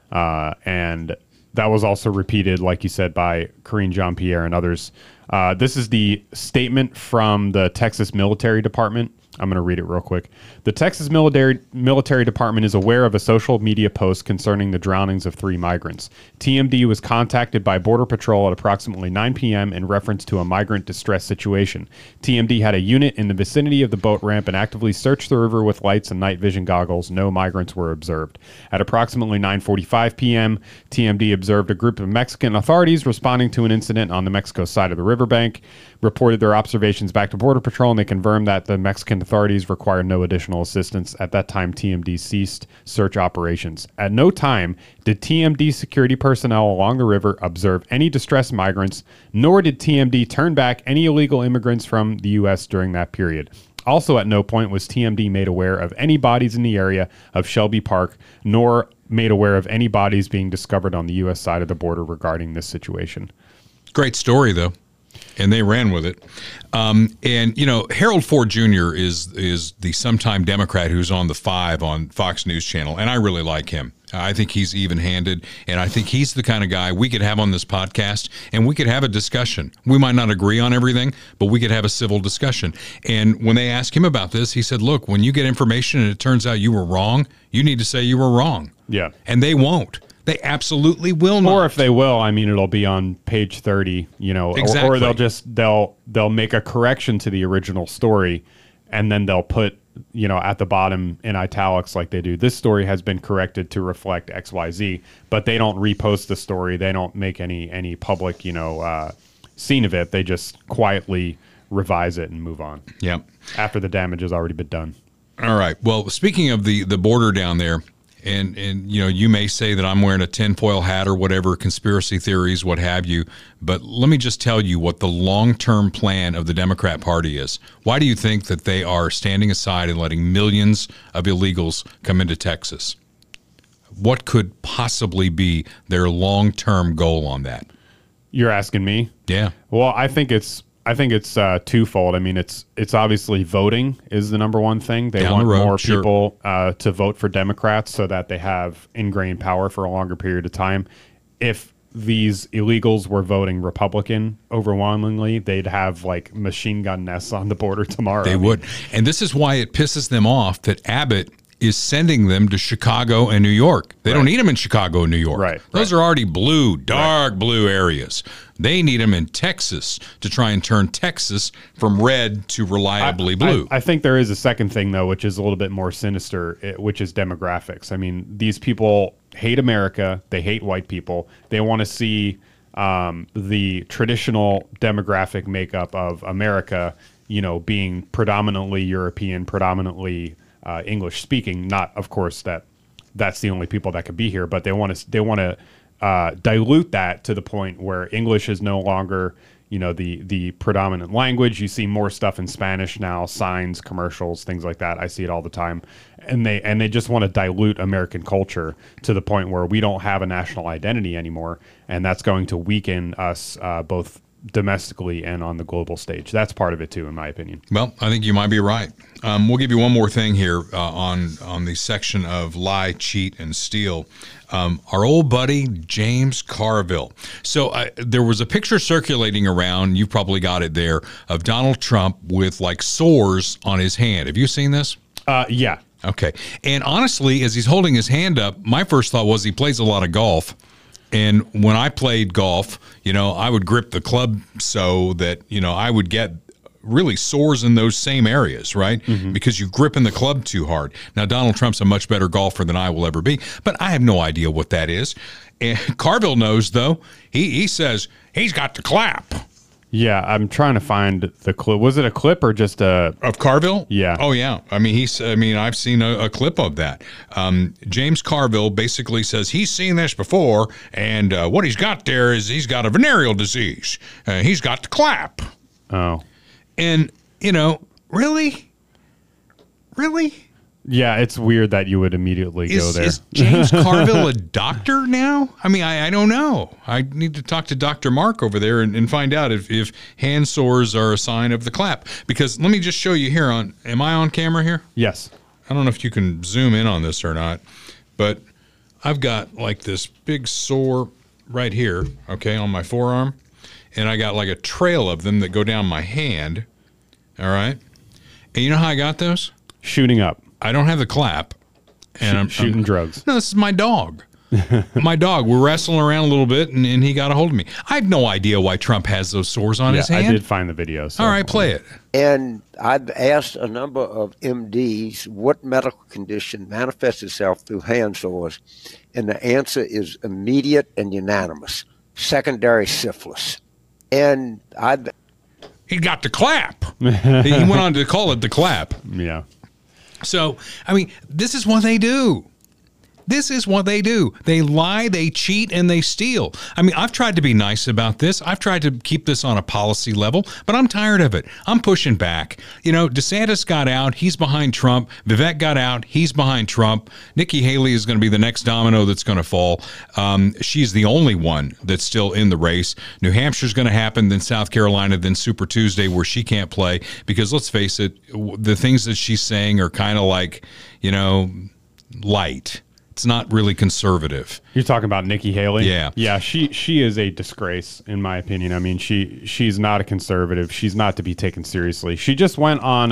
And that was also repeated, like you said, by Karine Jean-Pierre and others. This is the statement from the Texas Military Department. I'm going to read it real quick. The Texas Military Department is aware of a social media post concerning the drownings of 3 migrants. TMD was contacted by Border Patrol at approximately 9 p.m. in reference to a migrant distress situation. TMD had a unit in the vicinity of the boat ramp and actively searched the river with lights and night vision goggles. No migrants were observed. At approximately 9:45 p.m., TMD observed a group of Mexican authorities responding to an incident on the Mexico side of the riverbank, reported their observations back to Border Patrol, and they confirmed that the Mexican authorities required no additional assistance. At that time, TMD ceased search operations. At no time did TMD security personnel along the river observe any distressed migrants, nor did TMD turn back any illegal immigrants from the U.S. during that period. Also, at no point was TMD made aware of any bodies in the area of Shelby Park, nor made aware of any bodies being discovered on the U.S. side of the border regarding this situation. Great story, though. And they ran with it. And, you know, Harold Ford Jr. is the sometime Democrat who's on the 5 on Fox News Channel, and I really like him. I think he's even-handed, and I think he's the kind of guy we could have on this podcast, and we could have a discussion. We might not agree on everything, but we could have a civil discussion. And when they asked him about this, he said, look, when you get information and it turns out you were wrong, you need to say you were wrong. Yeah. And they won't. They absolutely will not. Or if they will, I mean, it'll be on page 30, you know, Exactly. or they'll make a correction to the original story, and then they'll put, you know, at the bottom in italics like they do, this story has been corrected to reflect XYZ, but they don't repost the story. They don't make any public, you know, scene of it. They just quietly revise it and move on. Yep. After the damage has already been done. All right. Well, speaking of the border down there, and you know, you may say that I'm wearing a tinfoil hat or whatever, conspiracy theories, what have you, but let me just tell you what the long-term plan of the Democrat Party is. Why do you think that they are standing aside and letting millions of illegals come into Texas? What could possibly be their long-term goal on that? You're asking me? Yeah. Well, I think it's twofold. I mean, it's obviously voting is the number one thing. They Down want the road, more sure. people to vote for Democrats so that they have ingrained power for a longer period of time. If these illegals were voting Republican overwhelmingly, they'd have like machine gun nests on the border tomorrow. They would. And this is why it pisses them off that Abbott is sending them to Chicago and New York. They don't need them in Chicago and New York. Right. Those are already blue, dark blue areas. They need them in Texas to try and turn Texas from red to reliably blue. I think there is a second thing, though, which is a little bit more sinister, which is demographics. I mean, these people hate America. They hate white people. They want to see the traditional demographic makeup of America, you know, being predominantly European, predominantly English speaking. Not, of course, that's the only people that could be here, but they want to dilute that to the point where English is no longer, you know, the predominant language. You see more stuff in Spanish now, signs, commercials, things like that. I see it all the time, and they just want to dilute American culture to the point where we don't have a national identity anymore, and that's going to weaken us both domestically and on the global stage. That's part of it too, in my opinion. Well, I think you might be right. We'll give you one more thing here on the section of lie, cheat, and steal. Our old buddy, James Carville. So there was a picture circulating around, you probably got it there, of Donald Trump with like sores on his hand. Have you seen this? Yeah. Okay. And honestly, as he's holding his hand up, my first thought was he plays a lot of golf. And when I played golf, you know, I would grip the club so that, you know, I would get really sores in those same areas, right? Mm-hmm. Because you're gripping the club too hard. Now, Donald Trump's a much better golfer than I will ever be, but I have no idea what that is. And Carville knows, though. He says he's got the clap. Yeah, I'm trying to find the clip. Was it a clip or just a... Of Carville? Yeah. Oh, yeah. I mean, I've seen a clip of that. James Carville basically says he's seen this before, and what he's got there is he's got a venereal disease. He's got the clap. Oh. And, you know, really? Really? Yeah, it's weird that you would immediately go there. Is James Carville a doctor now? I mean, I don't know. I need to talk to Dr. Mark over there and find out if hand sores are a sign of the clap. Because let me just show you here am I on camera here? Yes. I don't know if you can zoom in on this or not, but I've got like this big sore right here, okay, on my forearm. And I got like a trail of them that go down my hand. All right. And you know how I got those? Shooting up. I don't have the clap. And I'm shooting drugs. No, this is my dog. My dog. We're wrestling around a little bit, and he got a hold of me. I have no idea why Trump has those sores on his hand. I did find the video. So. All right, play it. And I've asked a number of MDs what medical condition manifests itself through hand sores, and the answer is immediate and unanimous: secondary syphilis. And he got the clap. He went on to call it the clap. Yeah. So, I mean, this is what they do. This is what they do. They lie, they cheat, and they steal. I mean, I've tried to be nice about this. I've tried to keep this on a policy level, but I'm tired of it. I'm pushing back. You know, DeSantis got out. He's behind Trump. Vivek got out. He's behind Trump. Nikki Haley is going to be the next domino that's going to fall. She's the only one that's still in the race. New Hampshire's going to happen, then South Carolina, then Super Tuesday, where she can't play. Because let's face it, the things that she's saying are kind of like, you know, light. It's not really conservative. You're talking about Nikki Haley? Yeah. Yeah, she is a disgrace, in my opinion. I mean, she's not a conservative. She's not to be taken seriously. She just went on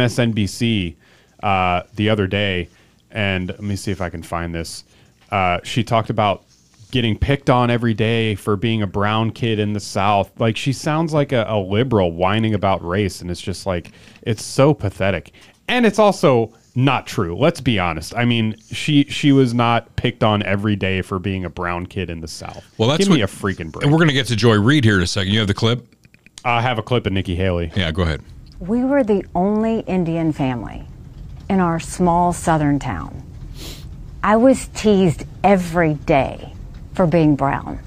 MSNBC the other day, and let me see if I can find this. She talked about getting picked on every day for being a brown kid in the South. Like, she sounds like a liberal whining about race, and it's just like, it's so pathetic. And it's also not true. Let's be honest. I mean, she was not picked on every day for being a brown kid in the South. Well, that's Give me a freaking break. And we're going to get to Joy Reid here in a second. You have the clip? I have a clip of Nikki Haley. Yeah, go ahead. We were the only Indian family in our small southern town. I was teased every day for being brown.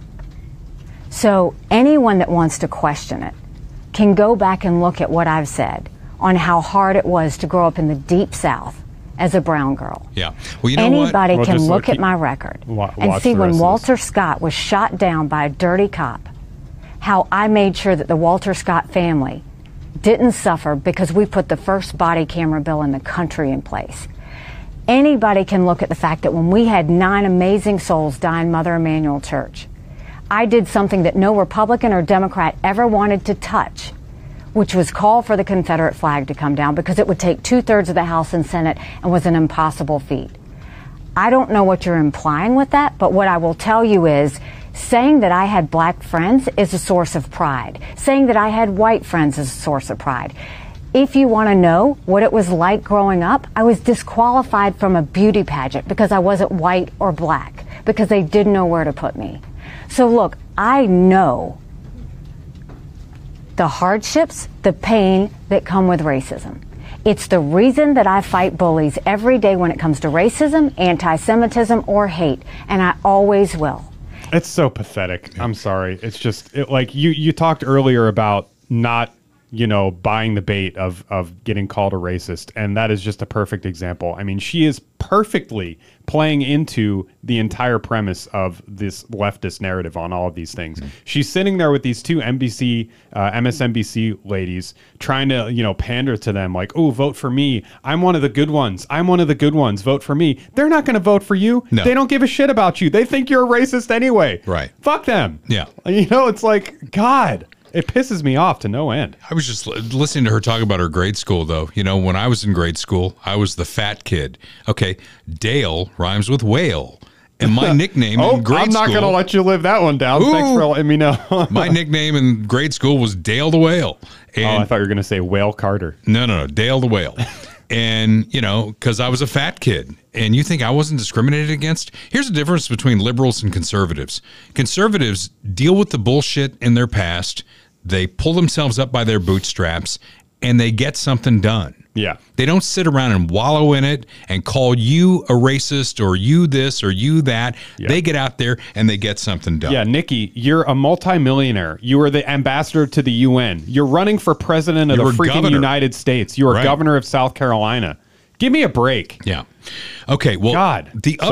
So anyone that wants to question it can go back and look at what I've said on how hard it was to grow up in the deep South as a brown girl. Yeah. Well, you know Anybody what? can look at my record and see when Walter Scott was shot down by a dirty cop, how I made sure that the Walter Scott family didn't suffer because we put the first body camera bill in the country in place. Anybody can look at the fact that when we had 9 amazing souls die in Mother Emanuel Church, I did something that no Republican or Democrat ever wanted to touch, which was call for the Confederate flag to come down because it would take 2/3 of the House and Senate and was an impossible feat. I don't know what you're implying with that, but what I will tell you is saying that I had black friends is a source of pride. Saying that I had white friends is a source of pride. If you want to know what it was like growing up, I was disqualified from a beauty pageant because I wasn't white or black, because they didn't know where to put me. So look, I know the hardships, the pain that come with racism. It's the reason that I fight bullies every day when it comes to racism, anti-Semitism, or hate, and I always will. It's so pathetic. I'm sorry. It's just like you talked earlier about not, buying the bait of getting called a racist. And that is just a perfect example. I mean, she is perfectly playing into the entire premise of this leftist narrative on all of these things. Mm-hmm. She's sitting there with these two MSNBC ladies trying to, pander to them like, oh, vote for me. I'm one of the good ones. I'm one of the good ones. Vote for me. They're not going to vote for you. No. They don't give a shit about you. They think you're a racist anyway. Right. Fuck them. Yeah. It's like, God. It pisses me off to no end. I was just listening to her talk about her grade school, though. When I was in grade school, I was the fat kid. Okay, Dale rhymes with whale. And my nickname in grade school... I'm not going to let you live that one down. Thanks for letting me know. My nickname in grade school was Dale the Whale. And I thought you were going to say Whale Carter. No, Dale the Whale. And, because I was a fat kid. And you think I wasn't discriminated against? Here's the difference between liberals and conservatives. Conservatives deal with the bullshit in their past. They pull themselves up by their bootstraps, and they get something done. Yeah. They don't sit around and wallow in it and call you a racist or you this or you that. Yeah. They get out there and they get something done. Yeah, Nikki, you're a multimillionaire. You are the ambassador to the UN. You're running for president of the freaking United States. You are governor of South Carolina. Give me a break. Yeah. Okay, well, God.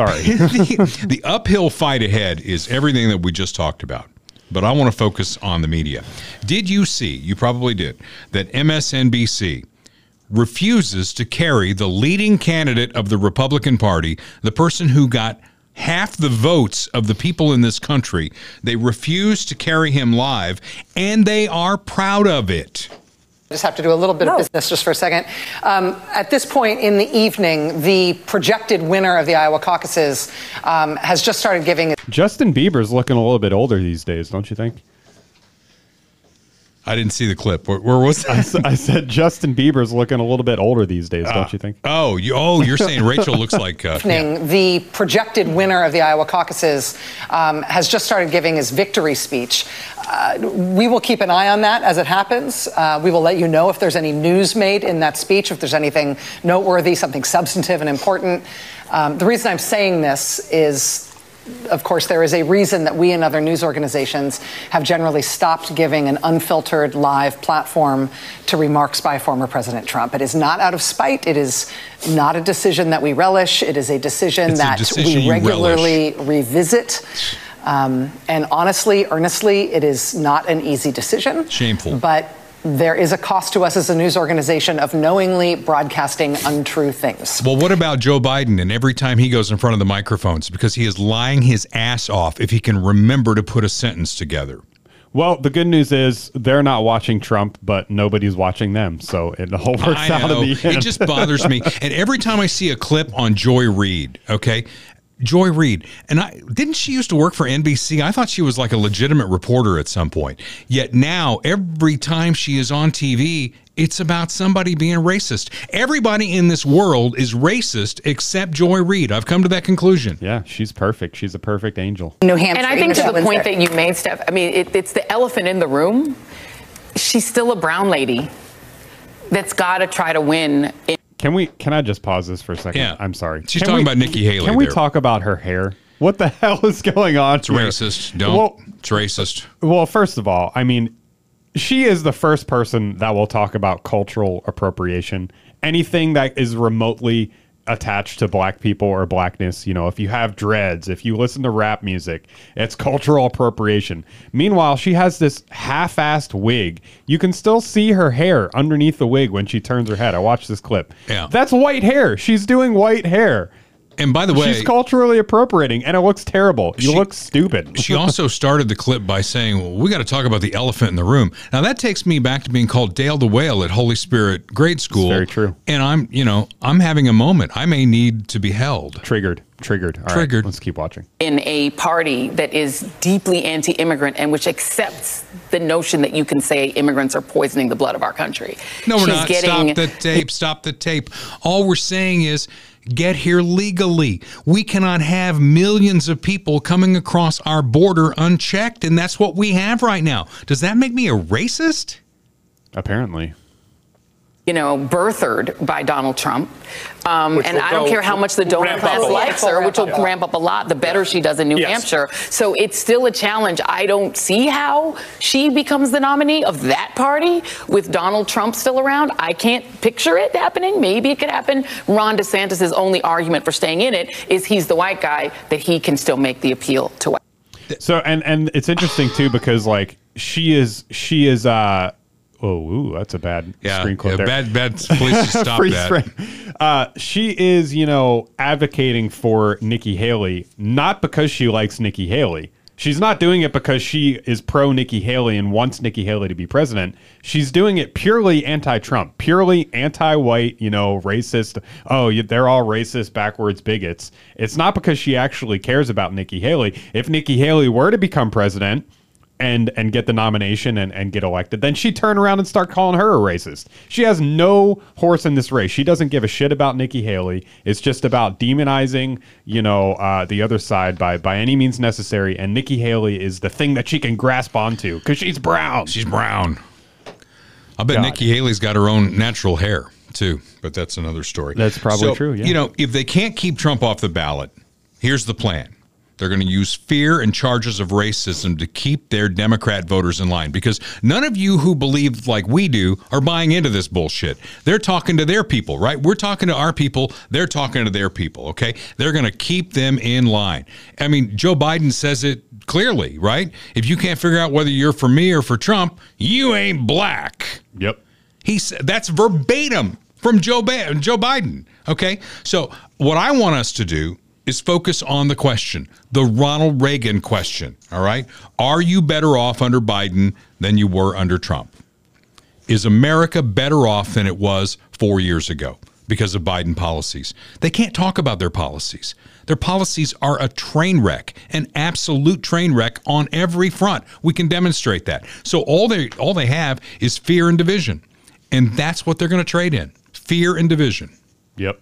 The uphill fight ahead is everything that we just talked about. But I want to focus on the media. Did you see, you probably did, that MSNBC refuses to carry the leading candidate of the Republican Party, the person who got half the votes of the people in this country? They refuse to carry him live, and they are proud of it. I just have to do a little bit of business just for a second. At this point in the evening, the projected winner of the Iowa caucuses has just started giving... Justin Bieber's looking a little bit older these days, don't you think? I didn't see the clip. Where was that? I said Justin Bieber's looking a little bit older these days, don't you think? You're saying Rachel looks like... The projected winner of the Iowa caucuses has just started giving his victory speech. We will keep an eye on that as it happens. We will let you know if there's any news made in that speech, if there's anything noteworthy, something substantive and important. The reason I'm saying this is... Of course, there is a reason that we and other news organizations have generally stopped giving an unfiltered live platform to remarks by former President Trump. It is not out of spite. It is not a decision that we relish. It is a decision we regularly revisit. And honestly, earnestly, it is not an easy decision. Shameful. But there is a cost to us as a news organization of knowingly broadcasting untrue things. Well, what about Joe Biden and every time he goes in front of the microphones? Because he is lying his ass off if he can remember to put a sentence together. Well, the good news is they're not watching Trump, but nobody's watching them. So it all works out in the end. It just bothers me. And every time I see a clip on Joy Reid, Joy Reid. And didn't she used to work for NBC? I thought she was like a legitimate reporter at some point. Yet now, every time she is on TV, it's about somebody being racist. Everybody in this world is racist except Joy Reid. I've come to that conclusion. Yeah, she's perfect. She's a perfect angel. New Hampshire. And I think to the point that you made, Steph, I mean, it's the elephant in the room. She's still a brown lady that's got to try to win. Can I just pause this for a second? Yeah. I'm sorry. She's talking about Nikki Haley. Can we talk about her hair? What the hell is going on? It's racist. It's racist. Well, first of all, I mean, she is the first person that will talk about cultural appropriation. Anything that is remotely attached to black people or blackness, if you have dreads, if you listen to rap music, it's cultural appropriation. Meanwhile, she has this half-assed wig. You can still see her hair underneath the wig when she turns her head. I watched this clip. Yeah. That's white hair. She's doing white hair. And by the way, she's culturally appropriating, and it looks terrible. You look stupid. She also started the clip by saying, well, we got to talk about the elephant in the room. Now, that takes me back to being called Dale the Whale at Holy Spirit Grade School. That's very true. And I'm having a moment. I may need to be held. Triggered. All right, let's keep watching. In a party that is deeply anti-immigrant and which accepts the notion that you can say immigrants are poisoning the blood of our country. No, we're not. Stop the tape. All we're saying is get here legally. We cannot have millions of people coming across our border unchecked, and that's what we have right now. Does that make me a racist? Apparently. Birthered by Donald Trump. And I don't care how much the donor class likes her, which will ramp up a lot the better she does in New Hampshire. So it's still a challenge. I don't see how she becomes the nominee of that party with Donald Trump still around. I can't picture it happening. Maybe it could happen. Ron DeSantis' only argument for staying in it is he's the white guy, that he can still make the appeal to white. So, and it's interesting too, because like she is oh, that's a bad screen clip there. Bad place to stop that. She is, advocating for Nikki Haley, not because she likes Nikki Haley. She's not doing it because she is pro Nikki Haley and wants Nikki Haley to be president. She's doing it purely anti-Trump, purely anti-white, racist. Oh, they're all racist, backwards bigots. It's not because she actually cares about Nikki Haley. If Nikki Haley were to become president and get the nomination and get elected, then she'd turn around and start calling her a racist. She has no horse in this race. She doesn't give a shit about Nikki Haley. It's just about demonizing, the other side by any means necessary. And Nikki Haley is the thing that she can grasp onto because she's brown. She's brown. I bet Nikki Haley's got her own natural hair too, but that's another story. That's probably true. Yeah. If they can't keep Trump off the ballot, here's the plan. They're going to use fear and charges of racism to keep their Democrat voters in line, because none of you who believe like we do are buying into this bullshit. They're talking to their people, right? We're talking to our people. They're talking to their people, okay? They're going to keep them in line. I mean, Joe Biden says it clearly, right? If you can't figure out whether you're for me or for Trump, you ain't black. Yep. That's verbatim from Joe Biden, okay? So what I want us to do is focus on the question, the Ronald Reagan question, all right? Are you better off under Biden than you were under Trump? Is America better off than it was 4 years ago because of Biden policies? They can't talk about their policies. Their policies are a train wreck, an absolute train wreck on every front. We can demonstrate that. So all they have is fear and division, and that's what they're going to trade in, fear and division. Yep.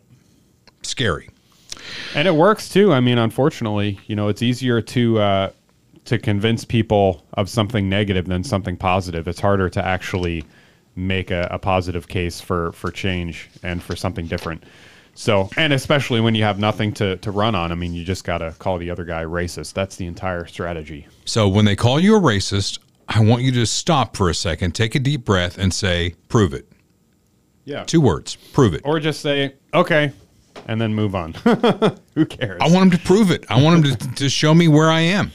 Scary. And it works too. I mean, unfortunately, it's easier to convince people of something negative than something positive. It's harder to actually make a positive case for change and for something different. So, and especially when you have nothing to run on. I mean, you just got to call the other guy racist. That's the entire strategy. So when they call you a racist, I want you to stop for a second, take a deep breath, and say, prove it. Yeah. 2 words, prove it. Or just say, okay, and then move on. Who cares? I want him to prove it. I want him to show me where I am,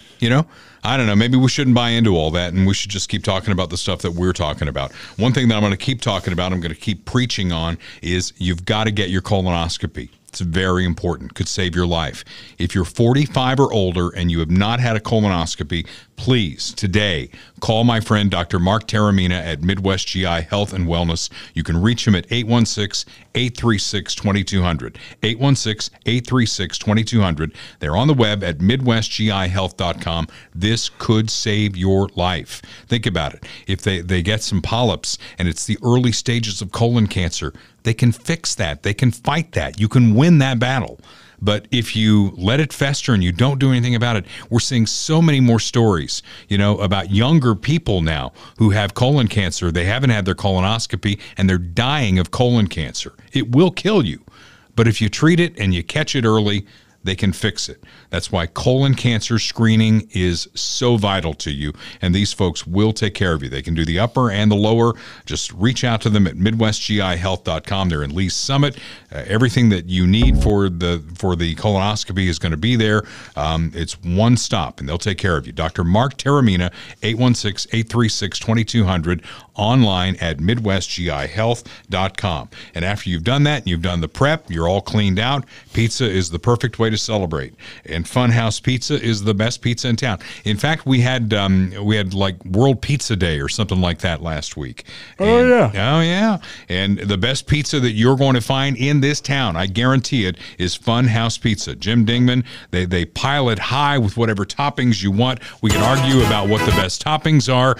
I don't know. Maybe we shouldn't buy into all that, and we should just keep talking about the stuff that we're talking about. One thing that I'm going to keep talking about, I'm going to keep preaching on, is you've got to get your colonoscopy. It's very important. Could save your life. If you're 45 or older and you have not had a colonoscopy, please, today, call my friend Dr. Mark Taramina at Midwest GI Health and Wellness. You can reach him at 816-836-2200. 816-836-2200. They're on the web at MidwestGIHealth.com. This could save your life. Think about it. If they get some polyps and it's the early stages of colon cancer, they can fix that. They can fight that. You can win that battle. But if you let it fester and you don't do anything about it, we're seeing so many more stories, about younger people now who have colon cancer. They haven't had their colonoscopy and they're dying of colon cancer. It will kill you. But if you treat it and you catch it early, they can fix it. That's why colon cancer screening is so vital to you, and these folks will take care of you. They can do the upper and the lower. Just reach out to them at MidwestGIHealth.com. They're in Lee's Summit. Everything that you need for the colonoscopy is going to be there. It's one stop, and they'll take care of you. Dr. Mark Taramina, 816-836-2200, online at MidwestGIHealth.com. And after you've done that, and you've done the prep, you're all cleaned out, pizza is the perfect way to celebrate. And Funhouse Pizza is the best pizza in town. In fact, we had like World Pizza Day or something like that last week. Oh yeah. And the best pizza that you're going to find in this town, I guarantee it, is Funhouse Pizza. Jim Dingman, they pile it high with whatever toppings you want. We can argue about what the best toppings are.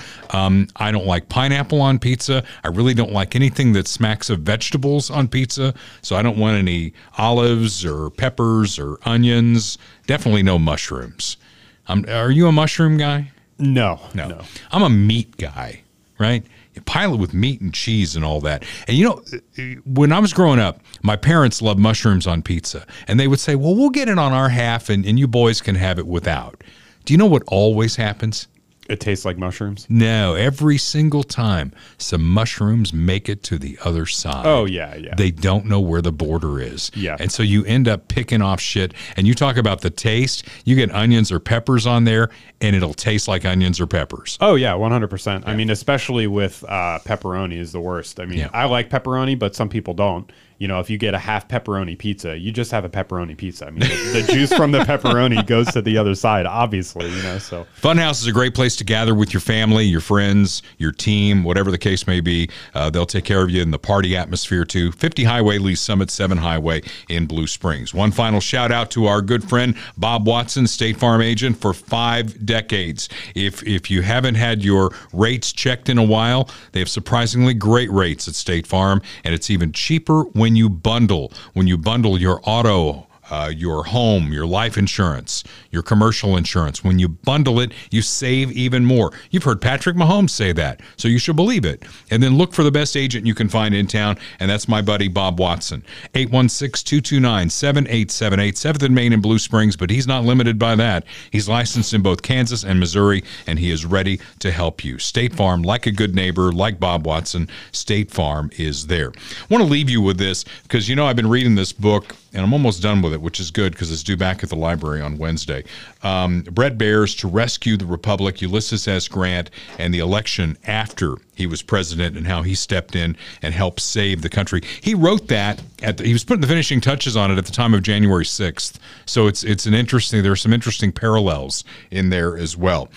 I don't like pineapple on pizza. I really don't like anything that smacks of vegetables on pizza. So I don't want any olives or peppers or onions. Definitely no mushrooms. Are you a mushroom guy? No. I'm a meat guy, right? You pile it with meat and cheese and all that. And you know, when I was growing up, my parents loved mushrooms on pizza. And they would say, well, we'll get it on our half and you boys can have it without. Do you know what always happens? It tastes like mushrooms? No, every single time some mushrooms make it to the other side. Oh, yeah. They don't know where the border is. Yeah. And so you end up picking off shit. And you talk about the taste, you get onions or peppers on there, and it'll taste like onions or peppers. Oh, yeah, 100%. I mean, especially with pepperoni is the worst. I mean, I like pepperoni, but some people don't. You know, if you get a half pepperoni pizza, you just have a pepperoni pizza. I mean, the juice from the pepperoni goes to the other side, obviously, you know, so. Funhouse is a great place to gather with your family, your friends, your team, whatever the case may be. They'll take care of you in the party atmosphere, too. 50 Highway, Lee Summit, 7 Highway in Blue Springs. One final shout out to our good friend, Bob Watson, State Farm agent for 5 decades. If you haven't had your rates checked in a while, they have surprisingly great rates at State Farm, and it's even cheaper when you bundle your auto, your home, your life insurance, your commercial insurance. When you bundle it, you save even more. You've heard Patrick Mahomes say that, so you should believe it. And then look for the best agent you can find in town, and that's my buddy Bob Watson. 816-229-7878, 7th and Main in Blue Springs, but he's not limited by that. He's licensed in both Kansas and Missouri, and he is ready to help you. State Farm, like a good neighbor, like Bob Watson, State Farm is there. I want to leave you with this, because, you know, I've been reading this book, and I'm almost done with it, which is good because it's due back at the library on Wednesday. Bret Baier's To Rescue the Republic, Ulysses S. Grant, and the election after he was president and how he stepped in and helped save the country. He wrote that he was putting the finishing touches on it at the time of January 6th. So it's an interesting, there are some interesting parallels in there as well.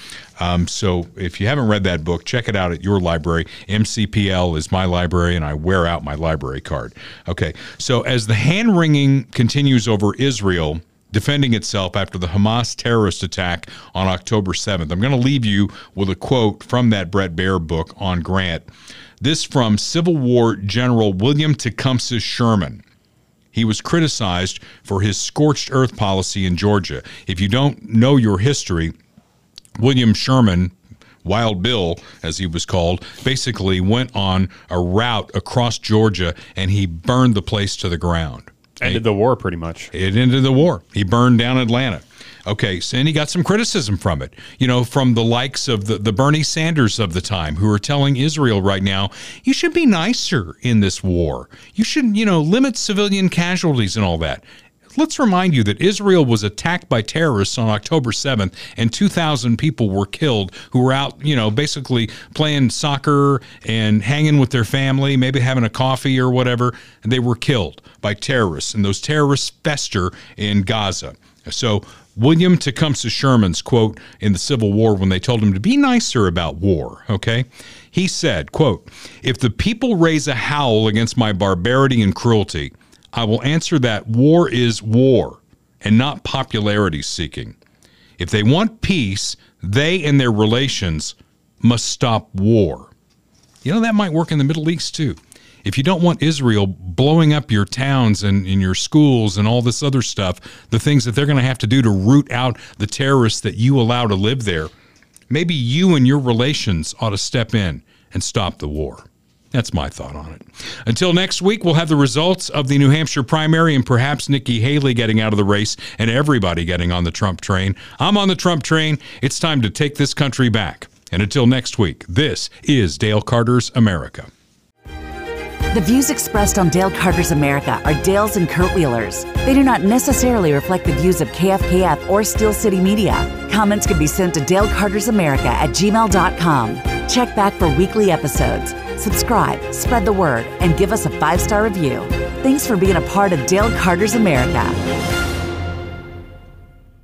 So if you haven't read that book, check it out at your library. MCPL is my library, and I wear out my library card. Okay, so as the hand-wringing continues over Israel defending itself after the Hamas terrorist attack on October 7th, I'm going to leave you with a quote from that Bret Baier book on Grant. This from Civil War General William Tecumseh Sherman. He was criticized for his scorched earth policy in Georgia. If you don't know your history, William Sherman, Wild Bill, as he was called, basically went on a route across Georgia, and he burned the place to the ground. Ended the war, pretty much. It ended the war. He burned down Atlanta. Okay, so, and he got some criticism from it, you know, from the likes of the Bernie Sanders of the time, who are telling Israel right now, you should be nicer in this war. You should, you know, limit civilian casualties and all that. Let's remind you that Israel was attacked by terrorists on October 7th, and 2,000 people were killed who were out, you know, basically playing soccer and hanging with their family, maybe having a coffee or whatever, and they were killed by terrorists, and those terrorists fester in Gaza. So William Tecumseh Sherman's quote in the Civil War when they told him to be nicer about war, okay? He said, quote, "If the people raise a howl against my barbarity and cruelty, I will answer that war is war and not popularity seeking. If they want peace, they and their relations must stop war." You know, that might work in the Middle East too. If you don't want Israel blowing up your towns and in your schools and all this other stuff, the things that they're going to have to do to root out the terrorists that you allow to live there, maybe you and your relations ought to step in and stop the war. That's my thought on it. Until next week, we'll have the results of the New Hampshire primary and perhaps Nikki Haley getting out of the race and everybody getting on the Trump train. I'm on the Trump train. It's time to take this country back. And until next week, this is Dale Carter's America. The views expressed on Dale Carter's America are Dale's and Kurt Wheeler's. They do not necessarily reflect the views of KFKF or Steel City Media. Comments can be sent to DaleCartersAmerica@gmail.com. Check back for weekly episodes. Subscribe, spread the word, and give us a 5-star review. Thanks for being a part of Dale Carter's America.